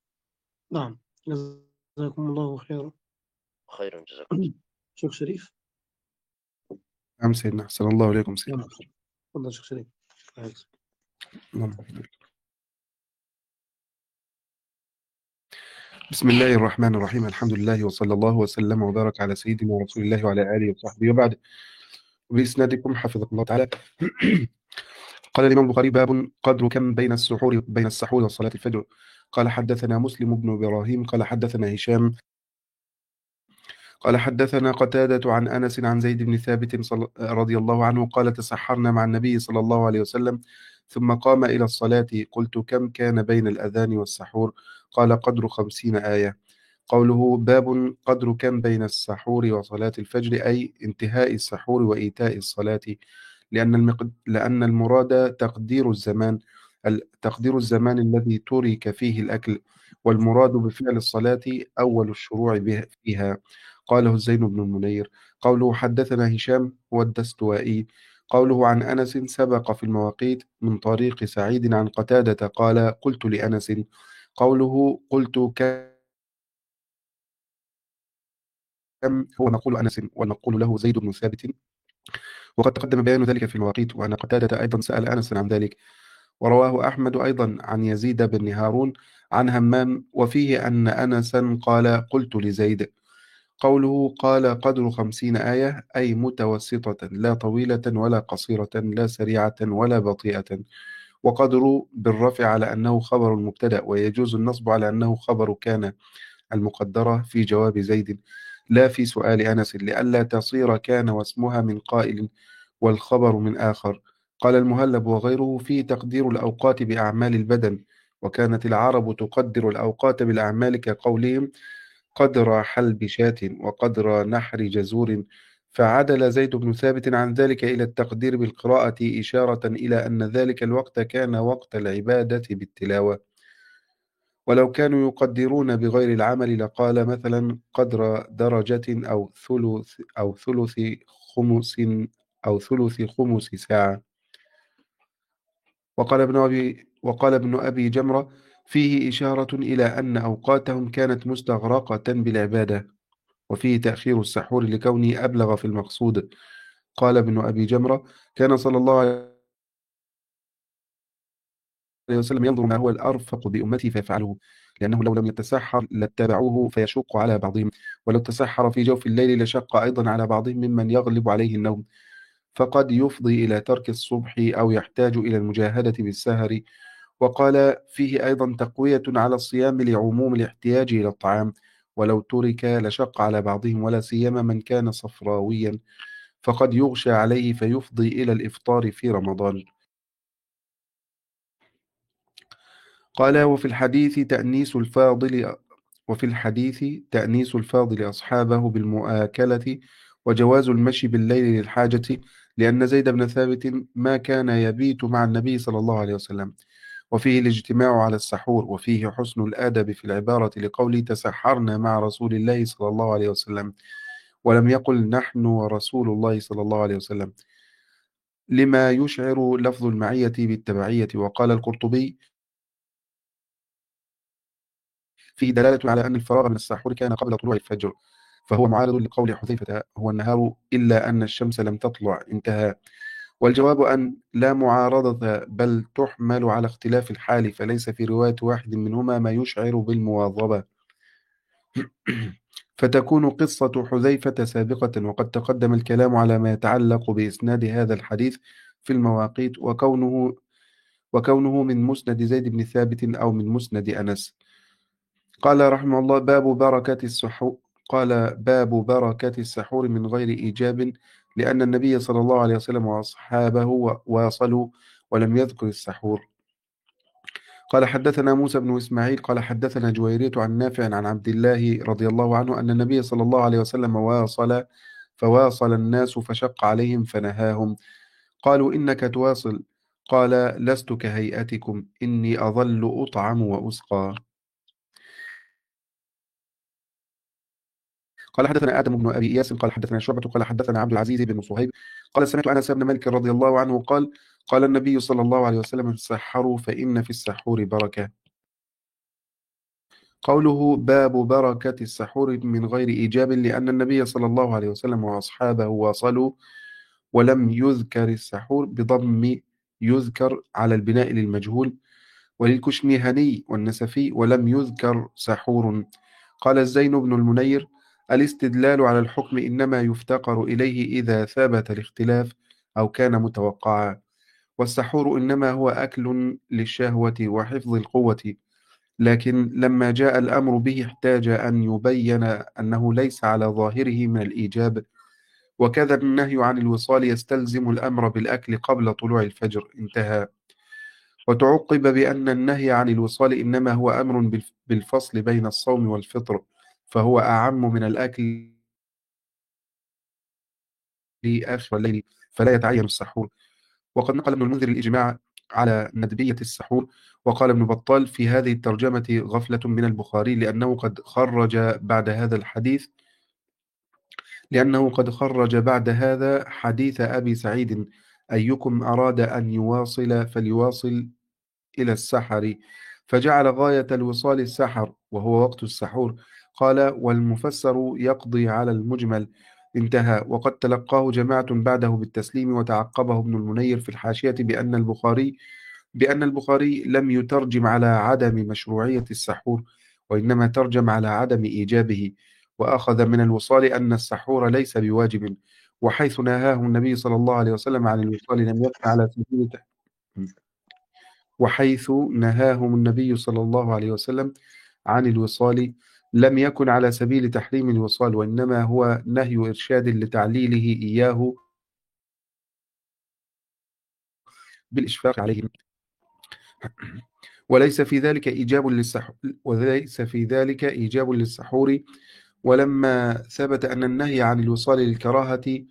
نعم. جزاكم الله خيرا. خيرا جزاكم. شيخ شريف. نعم سيدنا، أحسن الله إليكم سيدنا. نعم. تفضل شيخ شريف. بسم الله الرحمن الرحيم، الحمد لله وصلى الله وسلم وبارك على سيدنا رسول الله وعلى آله وصحبه وبعد. بإسنادكم حفظكم الله تعالى. قال الإمام البخاري: باب قدر كم بين السحور وصلاة الفجر. قال حدثنا مسلم بن إبراهيم قال حدثنا هشام قال حدثنا قتادة عن أنس عن زيد بن ثابت رضي الله عنه قال: تسحرنا مع النبي صلى الله عليه وسلم ثم قام إلى الصلاة. قلت: كم كان بين الأذان والسحور؟ قال: قدر 50 آية. قوله باب قدر كم بين السحور وصلاة الفجر، أي انتهاء السحور وإيتاء الصلاة، لأن المراد تقدير الزمان الذي ترك فيه الأكل، والمراد بفعل الصلاة أول الشروع فيها. قاله الزين بن المنير. قوله حدثنا هشام هو الدستوائي. قوله عن أنس سبق في المواقيت من طريق سعيد عن قتادة قال: قلت لأنس. قوله قلت كم هو مقول أنس، والمقول له زيد بن ثابت، وقد تقدم بيان ذلك في المواقيت، وأن قتادة أيضا سأل أنس عن ذلك. ورواه أحمد أيضا عن يزيد بن هارون عن همام، وفيه أن أنسا قال: قلت لزيد. قوله قال قدر 50 آية، أي متوسطة، لا طويلة ولا قصيرة، لا سريعة ولا بطيئة. وقدر بالرفع على أنه خبر المبتدأ، ويجوز النصب على أنه خبر كان المقدرة في جواب زيد لا في سؤال أنس، لئلا تصير كان واسمها من قائل والخبر من آخر. قال المهلب وغيره: في تقدير الأوقات بأعمال البدن، وكانت العرب تقدر الأوقات بالأعمال كقولهم: قدر حلب شاة وقدر نحر جزور. فعدل زيد بن ثابت عن ذلك إلى التقدير بالقراءة، إشارة إلى أن ذلك الوقت كان وقت العبادة بالتلاوة. ولو كانوا يقدرون بغير العمل لقال مثلا: قدر درجة أو خمس أو ثلث خمس ساعة. وقال ابن أبي جمرة: فيه إشارة إلى أن أوقاتهم كانت مستغرقة بالعبادة، وفيه تأخير السحور لكونه أبلغ في المقصود. قال ابن أبي جمرة: كان صلى الله عليه وسلم ينظر ما هو الأرفق بأمته فيفعله، لأنه لو لم يتسحر لاتبعوه فيشق على بعضهم، ولو تسحر في جوف الليل لشق أيضا على بعضهم ممن يغلب عليه النوم، فقد يفضي إلى ترك الصبح أو يحتاج إلى المجاهدة بالسهر. وقال فيه أيضا تقوية على الصيام لعموم الاحتياج إلى الطعام، ولو ترك لشق على بعضهم، ولا سيما من كان صفراويا فقد يغشى عليه فيفضي إلى الإفطار في رمضان. قال وفي الحديث تأنيس الفاضل أصحابه بالمؤاكلة، وجواز المشي بالليل للحاجة، لأن زيد بن ثابت ما كان يبيت مع النبي صلى الله عليه وسلم. وفيه الاجتماع على السحور، وفيه حسن الأدب في العبارة لقوله تسحرنا مع رسول الله صلى الله عليه وسلم، ولم يقل نحن ورسول الله صلى الله عليه وسلم، لما يشعر لفظ المعية بالتبعية. وقال القرطبي: فيه دلالة على أن الفراغ من السحور كان قبل طلوع الفجر، فهو معارض لقول حذيفة: هو النهار إلا أن الشمس لم تطلع، انتهى. والجواب أن لا معارضة، بل تحمل على اختلاف الحال، فليس في رواية واحد منهما ما يشعر بالمواظبة. فتكون قصة حذيفة سابقة، وقد تقدم الكلام على ما يتعلق بإسناد هذا الحديث في المواقيت، وكونه من مسند زيد بن ثابت أو من مسند أنس. قال رحمه الله: باب بركة السحور من غير إيجاب، لأن النبي صلى الله عليه وسلم وأصحابه واصلوا ولم يذكر السحور. قال حدثنا موسى بن إسماعيل قال حدثنا جويرية عن نافع عن عبد الله رضي الله عنه أن النبي صلى الله عليه وسلم فواصل الناس فشق عليهم فنهاهم. قالوا: إنك تواصل. قال: لست كهيئتكم، إني أظل أطعم وأسقى. قال حدثنا آدم بن أبي إياس قال حدثنا شعبة قال حدثنا عبد العزيز بن صهيب قال سمعت أنس بن مالك رضي الله عنه قال: قال النبي صلى الله عليه وسلم: تسحروا فإن في السحور بركة. قوله باب بركة السحور من غير إيجاب، لأن النبي صلى الله عليه وسلم وأصحابه واصلوا، ولم يذكر السحور بضم يذكر على البناء للمجهول، وللكشميهني والنسفي ولم يذكر سحور. قال الزين بن المنير: الاستدلال على الحكم إنما يفتقر إليه إذا ثبت الاختلاف أو كان متوقعا، والسحور إنما هو أكل للشهوة وحفظ القوة، لكن لما جاء الأمر به احتاج أن يبين أنه ليس على ظاهره من الإيجاب، وكذا النهي عن الوصال يستلزم الأمر بالأكل قبل طلوع الفجر. انتهى. وتعقب بأن النهي عن الوصال إنما هو أمر بالفصل بين الصوم والفطر، فهو أعم من الأكل آخر الليل، فلا يتعين السحور. وقد نقل ابن المنذر الإجماع على ندبية السحور. وقال ابن بطال في هذه الترجمة: غفلة من البخاري، لأنه قد خرج بعد هذا حديث أبي سعيد: أيكم أراد أن يواصل فليواصل إلى السحر، فجعل غاية الوصال السحر وهو وقت السحور. قال: والمفسر يقضي على المجمل. انتهى. وقد تلقاه جماعة بعده بالتسليم، وتعقبه ابن المنير في الحاشية بأن البخاري لم يترجم على عدم مشروعية السحور، وإنما ترجم على عدم إيجابه، وأخذ من الوصال أن السحور ليس بواجب، وحيث نهاه النبي صلى الله عليه وسلم عن الوصال لم يكن على سبيل وحيث نهاهم النبي صلى الله عليه وسلم عن الوصال لم يكن على سبيل تحريم الوصال، وإنما هو نهي إرشاد لتعليله إياه بالإشفاق عليهم، وليس في ذلك إيجاب للسحور. ولما ثبت أن النهي عن الوصال للكراهة،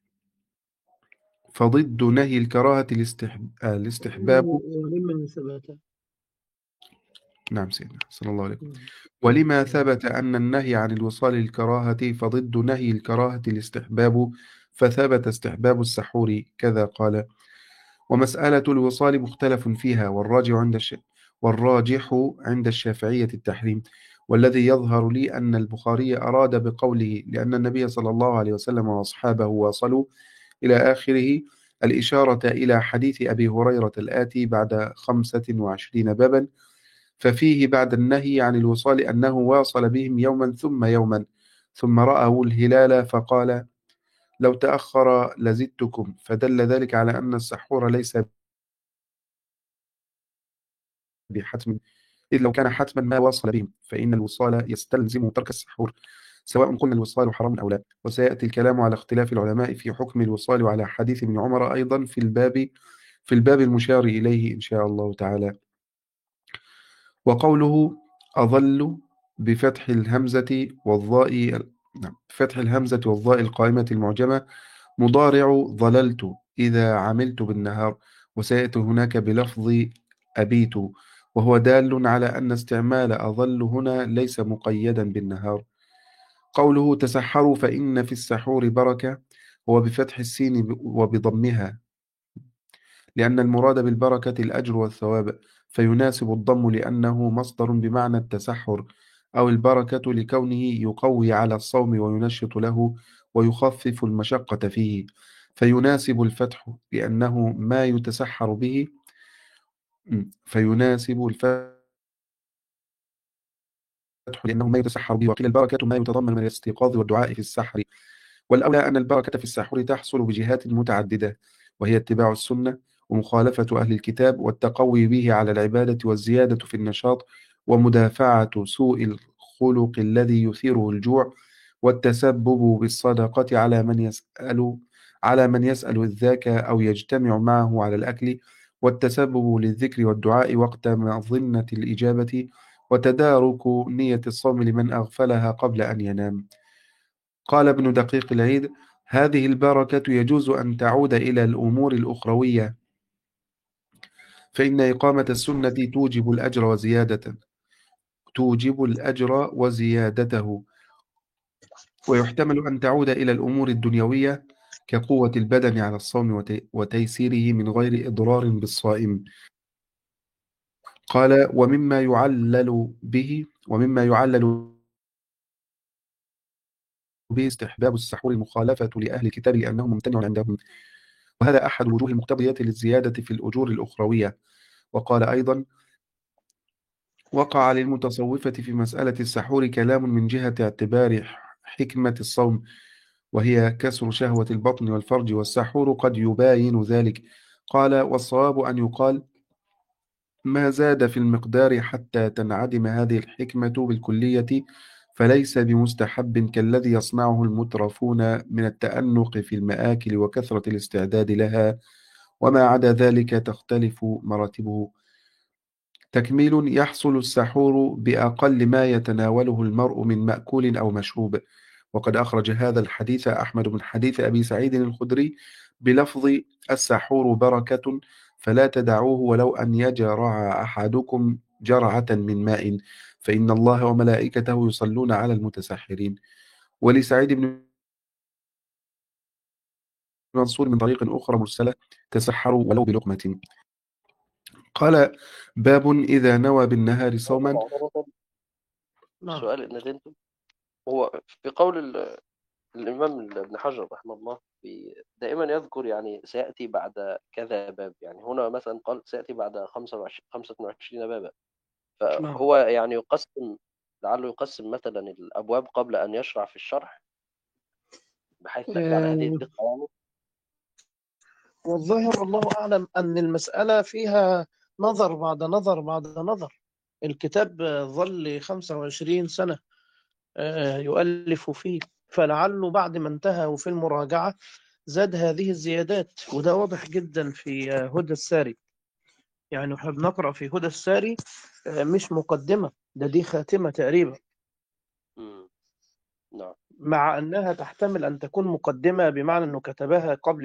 فضد نهي الكراهة الاستحباب. ولمن ثبت. نعم سيدنا صلى الله عليه وسلم. ولما ثبت أن النهي عن الوصال للكراهة، فضد نهي الكراهة الاستحباب، فثبت استحباب السحور. كذا قال. ومسألة الوصال مختلف فيها، والراجح عند الشافعية التحريم، والذي يظهر لي أن البخاري أراد بقوله لأن النبي صلى الله عليه وسلم وأصحابه واصلوا إلى آخره الإشارة إلى حديث أبي هريرة الآتي بعد 25 بابا، ففيه بعد النهي عن الوصال أنه واصل بهم يوما ثم يوما، ثم رأوا الهلال فقال: لو تأخر لزدتكم، فدل ذلك على أن السحور ليس بحتم، إذ لو كان حتما ما واصل بهم، فإن الوصال يستلزم ترك السحور، سواء قلنا الوصال حرام أو لا. وسيأتي الكلام على اختلاف العلماء في حكم الوصال، وعلى حديث ابن عمر أيضا في الباب المشار إليه إن شاء الله تعالى. وقوله أظل بفتح الهمزة والضاء بفتح الهمزة والضاء القائمة المعجمة مضارع ظللت إذا عملت بالنهار، وسيأتي هناك بلفظ أبيت، وهو دال على أن استعمال أظل هنا ليس مقيدا بالنهار. قوله تسحروا فإن في السحور بركة، هو بفتح السين وبضمها، لأن المراد بالبركة الأجر والثواب، فيناسب الضم لأنه مصدر بمعنى التسحر، أو البركة لكونه يقوي على الصوم وينشط له ويخفف المشقة فيه، فيناسب الفتح لأنه ما يتسحر به وقيل البركة ما يتضمن من الاستيقاظ والدعاء في السحر. والأولى أن البركة في السحور تحصل بجهات متعددة، وهي اتباع السنة، ومخالفة أهل الكتاب، والتقوي به على العبادة، والزيادة في النشاط، ومدافعة سوء الخلق الذي يثيره الجوع، والتسبب بالصدقة على من يسأل الذاك أو يجتمع معه على الأكل، والتسبب للذكر والدعاء وقت مظنة الإجابة، وتدارك نية الصوم لمن أغفلها قبل أن ينام. قال ابن دقيق العيد: هذه البركة يجوز أن تعود إلى الأمور الأخروية، فإن إقامة السنة توجب الأجر وزيادته، ويحتمل أن تعود إلى الأمور الدنيوية كقوة البدن على الصوم وتيسيره من غير إضرار بالصائم. قال: ومما يعلل به ومما يعلل به استحباب السحور المخالفة لأهل الكتاب لأنه ممتنع عندهم، وهذا أحد الوجوه المقتضية للزيادة في الأجور الأخروية. وقال أيضا: وقع للمتصوفة في مسألة السحور كلام من جهة اعتبار حكمة الصوم، وهي كسر شهوة البطن والفرج، والسحور قد يباين ذلك. قال: والصواب أن يقال ما زاد في المقدار حتى تنعدم هذه الحكمة بالكلية فليس بمستحب كالذي يصنعه المترفون من التأنق في المآكل وكثرة الاستعداد لها، وما عدا ذلك تختلف مراتبه. تكميل: يحصل السحور بأقل ما يتناوله المرء من مأكول أو مشروب. وقد أخرج هذا الحديث أحمد من حديث أبي سعيد الخدري بلفظ: السحور بركة فلا تدعوه ولو أن يجرع أحدكم جرعة من ماء فإن الله وملائكته يصلون على المتسحرين. ولسعيد بن منصور من طريق أخرى مرسلة: تسحروا ولو بلقمة. قال: باب إذا نوى بالنهار صوما. معترض نعم. السؤال إن أنتم هو في قول الإمام ابن حجر رحمه الله دائما يذكر يعني سيأتي بعد كذا باب، يعني هنا مثلا قال سيأتي بعد 25 بابا، نعم. فهو يعني يقسم، لعله يقسم مثلا الأبواب قبل أن يشرع في الشرح بحيث تأتي على هذه الدقة يعني. والظاهر الله أعلم أن المسألة فيها نظر بعد نظر بعد نظر. الكتاب ظل 25 سنة يؤلف فيه، فلعله بعد ما انتهى وفي المراجعة زاد هذه الزيادات، وده واضح جدا في هدى الساري. يعني احنا بنقرأ في هدى الساري مش مقدمة، دي خاتمة تقريبا، مم. نعم. مع أنها تحتمل أن تكون مقدمة بمعنى أنه كتبها قبل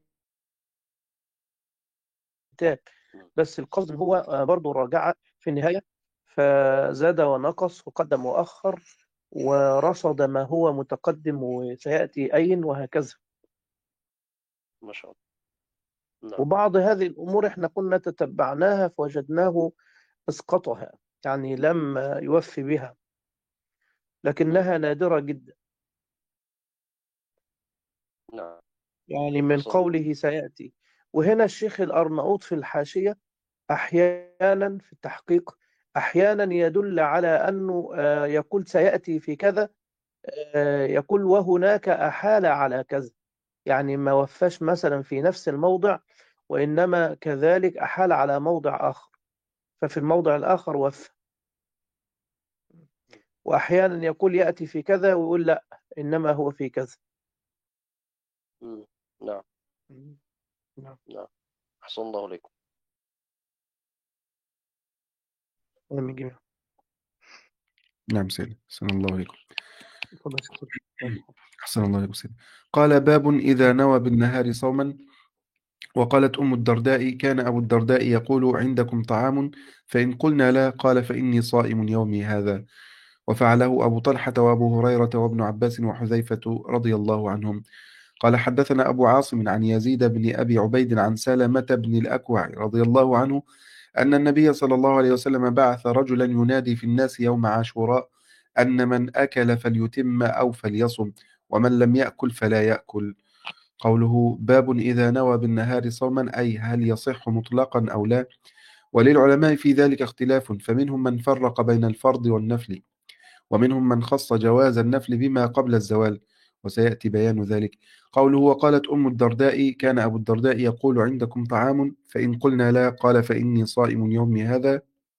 الكتاب، مم. بس القصد هو برضه راجعة في النهاية، فزاد ونقص وقدم وأخر ورصد ما هو متقدم وسيأتي أين وهكذا. ما شاء الله. نعم. وبعض هذه الأمور احنا كنا تتبعناها فوجدناه اسقطها، يعني لم يوفي بها، لكنها نادرة جدا. نعم. يعني من أحسن الله. قوله سيأتي، وهنا الشيخ الأرناؤوط في الحاشية أحيانا في التحقيق أحيانا يدل على أنه يقول سيأتي في كذا، يقول وهناك أحال على كذا، يعني ما وفاش مثلا في نفس الموضع، وإنما كذلك أحال على موضع آخر، ففي الموضع الآخر وفى. وأحيانا يقول يأتي في كذا ويقول لا إنما هو في كذا. مم. نعم. نعم. نعم. أحسن الله عليكم. آمين جميعا. نعم سيدي، أحسن الله عليكم. تفضل يا شيخ. أحسن الله عليكم سيدي. قال: باب إذا نوى بالنهار صوما. وقالت أم الدرداء: كان أبو الدرداء يقول: عندكم طعام؟ فإن قلنا لا، قال: فإني صائم يومي هذا. وفعله أبو طلحة وأبو هريرة وابن عباس وحذيفة رضي الله عنهم. قال: حدثنا أبو عاصم عن يزيد بن أبي عبيد عن سلمة بن الأكوع رضي الله عنه أن النبي صلى الله عليه وسلم بعث رجلا ينادي في الناس يوم عاشوراء أن من أكل فليتم أو فليصم، ومن لم يأكل فلا يأكل. قوله: باب إذا نوى بالنهار صوما، أي هل يصح مطلقا أو لا؟ وللعلماء في ذلك اختلاف، فمنهم من فرق بين الفرض والنفل، ومنهم من خص جواز النفل بما قبل الزوال، وسيأتي بيان ذلك. قوله: وقالت أم الدرداء: كان أبو الدرداء يقول: عندكم طعام؟ فإن قلنا لا، قال: فإني صائم يومي هذا.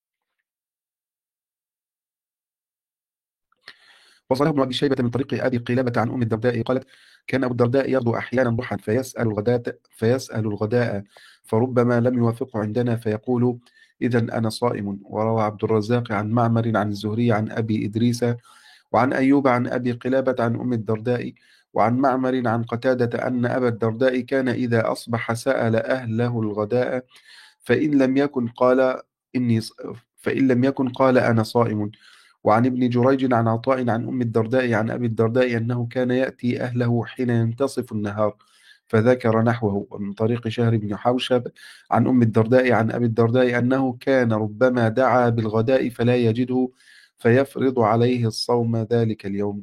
وصله ابن أبي شيبة من طريق أبي قلابة عن أم الدرداء قالت: كان أبو الدرداء يغدو أحيانا ضحى فيسأل الغداء فربما لم يوافقه عندنا فيقول: إذن أنا صائم. وروى عبد الرزاق عن معمر عن الزهري عن أبي إدريس وعن أيوب عن أبي قلابة عن أم الدرداء وعن معمر عن قتادة أن أبا الدرداء كان إذا أصبح سأل أهله الغداء فإن لم يكن قال إني فإن لم يكن قال أنا صائم. وعن ابن جريج عن عطاء عن أم الدرداء عن أبي الدرداء أنه كان يأتي أهله حين ينتصف النهار فذكر نحوه. ومن طريق شهر بن حوشب عن أم الدرداء عن أبي الدرداء أنه كان ربما دعا بالغداء فلا يجده فيفرض عليه الصوم ذلك اليوم.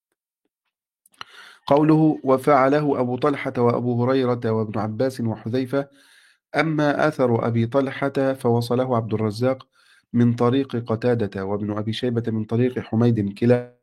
قوله وفعله أبو طلحة وأبو هريرة وابن عباس وحذيفة. أما أثر أبي طلحة فوصله عبد الرزاق من طريق قتادة وابن أبي شيبة من طريق حميد كلاهما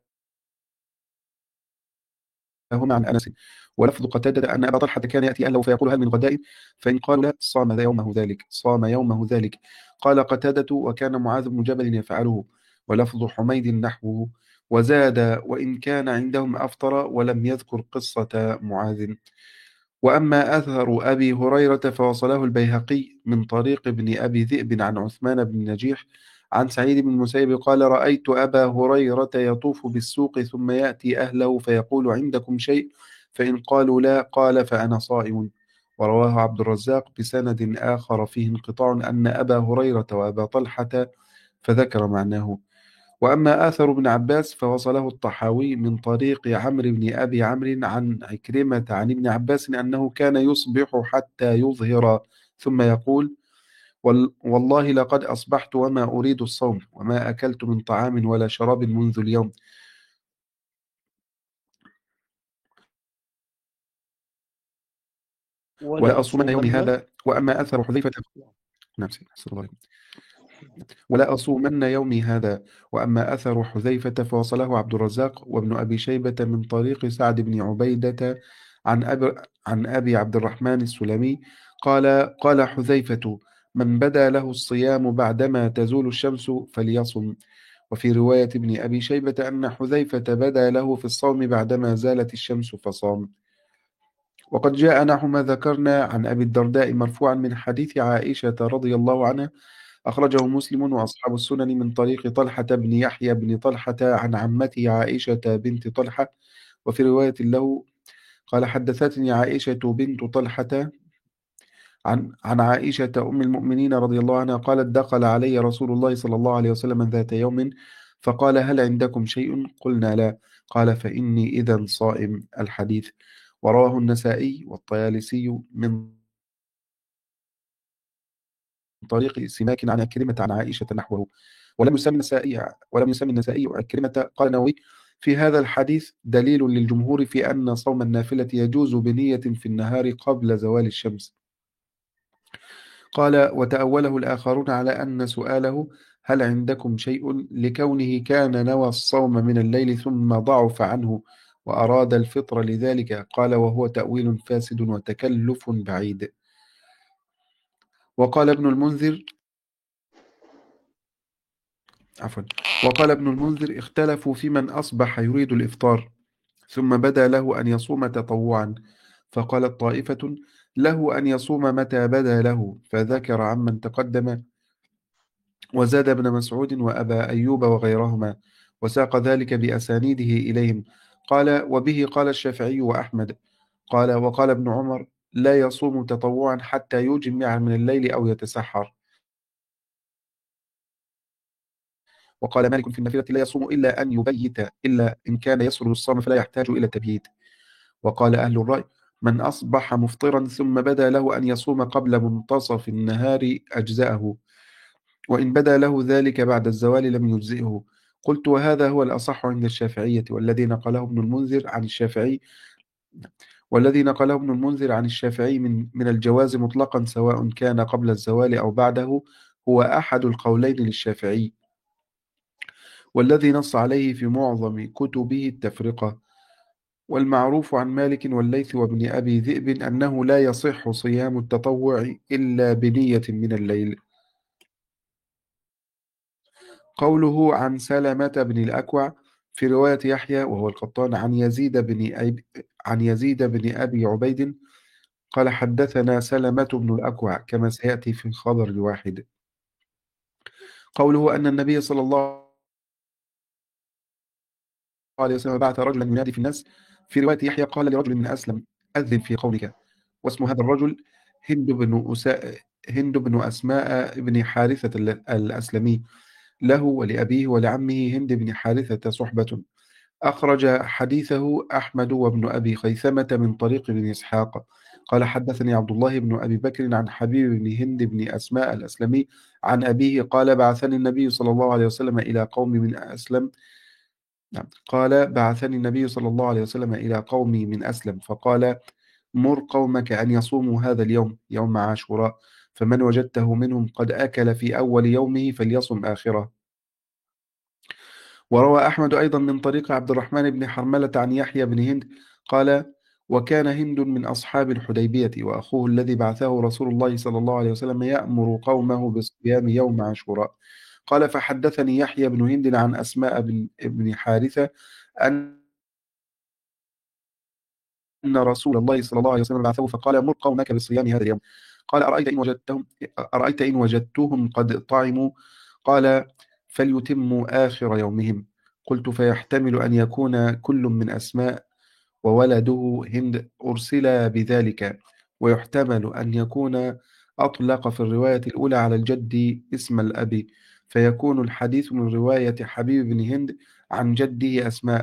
عن أنس. ولفظ قتادة أن أبا طلحة كان يأتي أهله فيقول هل من غداء؟ فإن قالوا لا صام يومه ذلك. قال قتادة وكان معاذ بن جبل يفعله. ولفظ حميد نحوه. وزاد وإن كان عندهم أفطر ولم يذكر قصة معاذ. وأما أثر أبي هريرة فوصله البيهقي من طريق ابن أبي ذئب عن عثمان بن نجيح عن سعيد بن المسيب قال رأيت أبا هريرة يطوف بالسوق ثم يأتي أهله فيقول عندكم شيء؟ فإن قالوا لا قال فأنا صائم. ورواه عبد الرزاق بسند آخر فيه انقطاع أن أبا هريرة وأبا طلحة فذكر معناه. وأما آثر ابن عباس فوصله الطحاوي من طريق عمرو بن أبي عمرو عن عكرمة عن ابن عباس أنه كان يصبح حتى يظهر ثم يقول والله لقد أصبحت وما أريد الصوم وما أكلت من طعام ولا شراب منذ اليوم ولا أصومن يومي هذا. وأما أثر حذيفة نفسي ولا أصومن يومي هذا. وأما أثر حذيفة فوصله عبد الرزاق وابن أبي شيبة من طريق سعد بن عبيدة عن أبي عبد الرحمن السلمي قال حذيفة من بدا له الصيام بعدما تزول الشمس فليصم. وفي رواية ابن أبي شيبة أن حذيفة بدا له في الصوم بعدما زالت الشمس فصام. وقد جاء نحو ما ذكرنا عن أبي الدرداء مرفوعا من حديث عائشة رضي الله عنها أخرجه مسلم وأصحاب السنن من طريق طلحة بن يحيى بن طلحة عن عمته عائشة بنت طلحة. وفي رواية له قال حدثتني عائشة بنت طلحة عن عائشة أم المؤمنين رضي الله عنها قالت دخل علي رسول الله صلى الله عليه وسلم ذات يوم فقال هل عندكم شيء؟ قلنا لا. قال فإني إذا صائم. الحديث. ورواه النسائي والطيالسي من طريق سماك عن عكرمة عن عائشة نحوه. ولم يسمي النسائي عكرمة. قال النووي في هذا الحديث دليل للجمهور في أن صوم النافلة يجوز بنية في النهار قبل زوال الشمس. قال وتأوله الآخرون على أن سؤاله هل عندكم شيء لكونه كان نوى الصوم من الليل ثم ضعف عنه وأراد الفطر لذلك. قال وهو تأويل فاسد وتكلف بعيد. وقال ابن المنذر اختلفوا في من أصبح يريد الإفطار ثم بدا له أن يصوم تطوعا. فقالت طائفة له أن يصوم متى بدا له فذكر عمن تقدم وزاد ابن مسعود وأبا أيوب وغيرهما وساق ذلك بأسانيده إليهم. قال وبه قال الشافعي وأحمد. وقال ابن عمر لا يصوم تطوعا حتى يجمع من الليل أو يتسحر. وقال مالك في النافلة لا يصوم إلا أن يبيت إلا إن كان يسرد الصوم فلا يحتاج إلى التبييت. وقال أهل الرأي من أصبح مفطرا ثم بدا له أن يصوم قبل منتصف النهار أجزأه وإن بدا له ذلك بعد الزوال لم يجزئه. قلت وهذا هو الأصح عند الشافعية والذي نقله ابن المنذر عن الشافعي من الجواز مطلقا سواء كان قبل الزوال أو بعده هو أحد القولين للشافعي والذي نص عليه في معظم كتبه التفرقة. والمعروف عن مالك والليث وابن أبي ذئب أنه لا يصح صيام التطوع إلا بنية من الليل. قوله عن سلمة بن الأكوع في رواية يحيى وهو القطان عن يزيد بن أبي عبيد قال حدثنا سلمة بن الأكوع كما سيأتي في الخبر الواحد. قوله أن النبي صلى الله عليه وسلم بعث رجلا ينادي في الناس في رواية يحيى قال لرجل من أسلم أذن في قومك. واسم هذا الرجل هند بن أسماء بن حارثة الأسلمي له ولأبيه ولعمه هند بن حارثة صحبة. أخرج حديثه أحمد وابن أبي خيثمة من طريق ابن إسحاق. قال حدثني عبد الله بن أبي بكر عن حبيب بن هند بن أسماء الأسلمي عن أبيه قال بعثني النبي صلى الله عليه وسلم إلى قوم من أسلم. نعم. قال بعثني النبي صلى الله عليه وسلم إلى قوم من أسلم فقال مر قومك أن يصوموا هذا اليوم يوم عاشوراء، فمن وجدته منهم قد أكل في أول يومه فليصم آخره. وروى أحمد أيضا من طريق عبد الرحمن بن حرملة عن يحيى بن هند قال وكان هند من أصحاب الحديبية وأخوه الذي بعثه رسول الله صلى الله عليه وسلم يأمر قومه بصيام يوم عاشوراء. قال فحدثني يحيى بن هند عن أسماء بن حارثة أن رسول الله صلى الله عليه وسلم بعثه فقال مر قومك بصيام هذا اليوم. قال أرأيت إن وجدتهم قد طعموا؟ قال فليتموا آخر يومهم. قلت فيحتمل أن يكون كل من أسماء وولده هند أرسل بذلك، ويحتمل أن يكون أطلق في الرواية الأولى على الجد اسم الأب، فيكون الحديث من رواية حبيب بن هند عن جده أسماء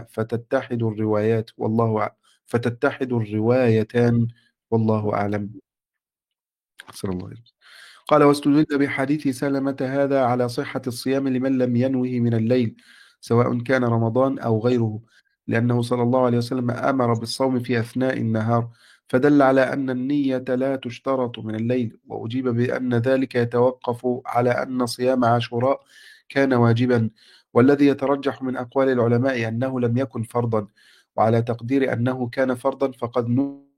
فتتحد الروايتان والله أعلم. صلى الله عليه وسلم. قال واستدل بحديث سلمة هذا على صحة الصيام لمن لم ينوه من الليل سواء كان رمضان أو غيره، لأنه صلى الله عليه وسلم أمر بالصوم في أثناء النهار، فدل على أن النية لا تشترط من الليل. وأجيب بأن ذلك يتوقف على أن صيام عاشوراء كان واجبا، والذي يترجح من أقوال العلماء أنه لم يكن فرضا، وعلى تقدير أنه كان فرضا فقد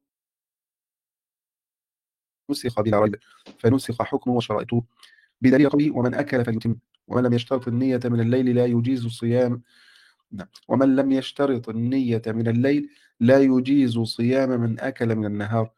نسخ بلا ريب، فنسخ حكمه وشرائطه بدليل قوله ومن أكل فليتم، ومن لم يشترط النية من الليل لا يجيز صيام. نعم. ومن لم يشترط النية من الليل لا يجيز صيام من أكل من النهار.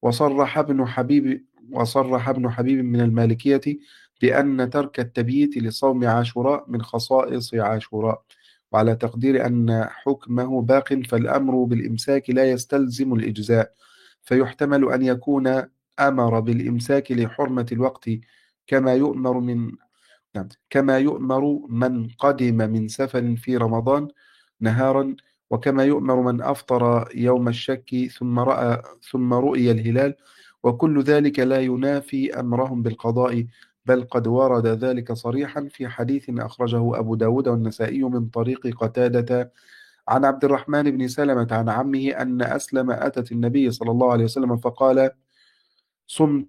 وصرح ابن حبيب من المالكية بأن ترك التبييت لصوم عاشوراء من خصائص عاشوراء، وعلى تقدير أن حكمه باق فالأمر بالإمساك لا يستلزم الإجزاء، فيحتمل أن يكون أمر بالإمساك لحرمة الوقت كما يؤمر كما يؤمر من قدم من سفر في رمضان نهارا، وكما يؤمر من أفطر يوم الشك ثم رؤي الهلال، وكل ذلك لا ينافي أمرهم بالقضاء، بل قد ورد ذلك صريحا في حديث أخرجه أبو داود والنسائي من طريق قتادة عن عبد الرحمن بن سلمة عن عمه أن أسلم أتت النبي صلى الله عليه وسلم فقال صمتم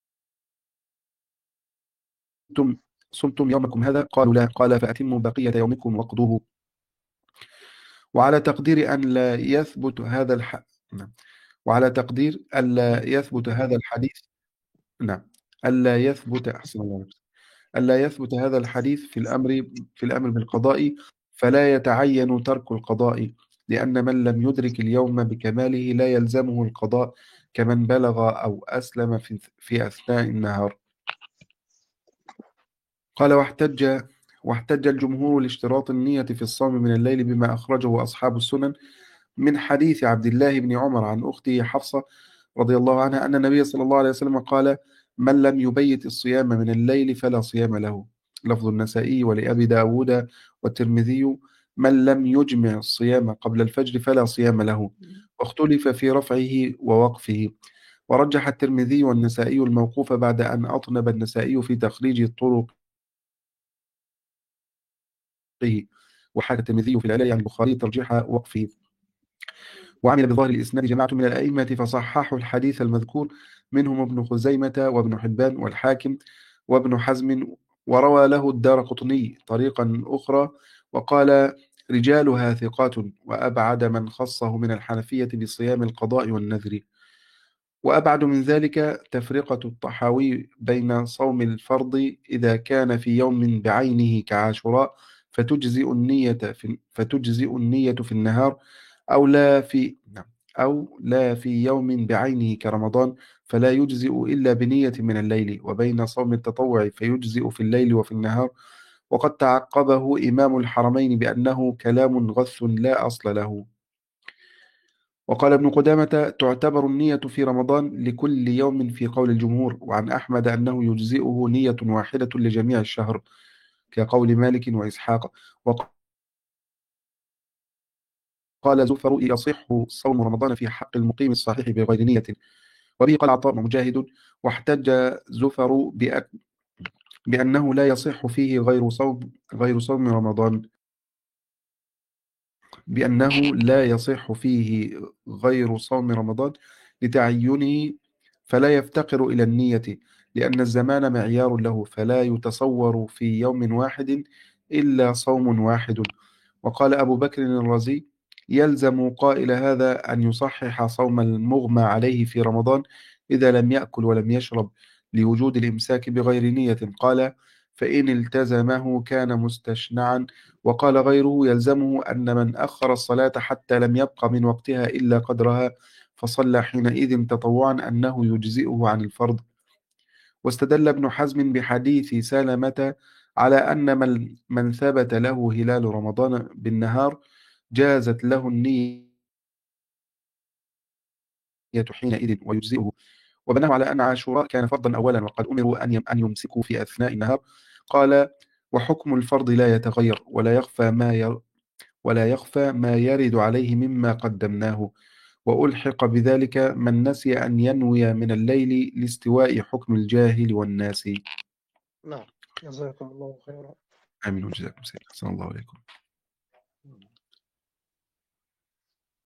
صمتم يومكم هذا؟ قالوا لا. قال فأتموا بقية يومكم واقضوه. وعلى تقدير أن لا يثبت هذا نعم. وعلى تقدير ألا يثبت هذا الحديث نعم ألا يثبت أحسن الله عليك. ألا يثبت هذا الحديث في الأمر بالقضاء، فلا يتعين ترك القضاء، لأن من لم يدرك اليوم بكماله لا يلزمه القضاء كمن بلغ أو أسلم في أثناء النهار. قال واحتج الجمهور لاشتراط النية في الصوم من الليل بما أخرجه أصحاب السنن من حديث عبد الله بن عمر عن أخته حفصة رضي الله عنها أن النبي صلى الله عليه وسلم قال من لم يبيت الصيام من الليل فلا صيام له. لفظ النسائي ولأبي داود والترمذي من لم يجمع الصيام قبل الفجر فلا صيام له، واختلف في رفعه ووقفه. ورجح الترمذي والنسائي الموقوف بعد أن أطنب النسائي في تخريج الطرق، وحكى الترمذي في العلل عن البخاري ترجيح وقفه. وعمل بظاهر الإسناد جماعة من الأئمة فصححوا الحديث المذكور، منهم ابن خزيمة وابن حبان والحاكم وابن حزم، وروى له الدارقطني طريقا أخرى وقال رجالها ثقات، وأبعد من خصه من الحنفية بصيام القضاء والنذر. وأبعد من ذلك تفرقة الطحاوي بين صوم الفرض إذا كان في يوم بعينه كعاشوراء فتجزئ النية في النهار، أو لا في يوم بعينه كرمضان فلا يجزئ إلا بنية من الليل، وبين صوم التطوع فيجزئ في الليل وفي النهار. وقد تعقبه إمام الحرمين بأنه كلام غث لا أصل له. وقال ابن قدامة تعتبر النية في رمضان لكل يوم في قول الجمهور، وعن أحمد أنه يجزئه نية واحدة لجميع الشهر كقول مالك وإسحاق. وقال زفر يصح صوم رمضان في حق المقيم الصحيح بغير نية، وبه قال عطاء ومجاهد. واحتج زفر بأنه لا يصح فيه غير صوم رمضان، بأنه لا يصح فيه غير صوم رمضان لتعينه، فلا يفتقر إلى النية، لأن الزمان معيار له، فلا يتصور في يوم واحد إلا صوم واحد. وقال أبو بكر الرازي: يلزم قائل هذا أن يصحح صوم المغمى عليه في رمضان إذا لم يأكل ولم يشرب لوجود الإمساك بغير نية. قال: فإن التزمه كان مستشنعا. وقال غيره: يلزمه أن من أخر الصلاة حتى لم يبق من وقتها إلا قدرها فصلى حينئذ تطوعا أنه يجزئه عن الفرض. واستدل ابن حزم بحديث سلمة على أن من ثبت له هلال رمضان بالنهار جازت له النية حينئذ ويجزئه، وبناه على أن عاشوراء كان فرضا أولا وقد أمروا أن يمسكوا في أثناء النهار. قال: وحكم الفرض لا يتغير ولا يخفى ما يرد عليه مما قدمناه. وألحق بذلك من نسي أن ينوي من الليل لاستواء حكم الجاهل والناس. نعم، جزاكم الله خيرا. آمين وجزاكم خيرا. أحسن الله عليكم.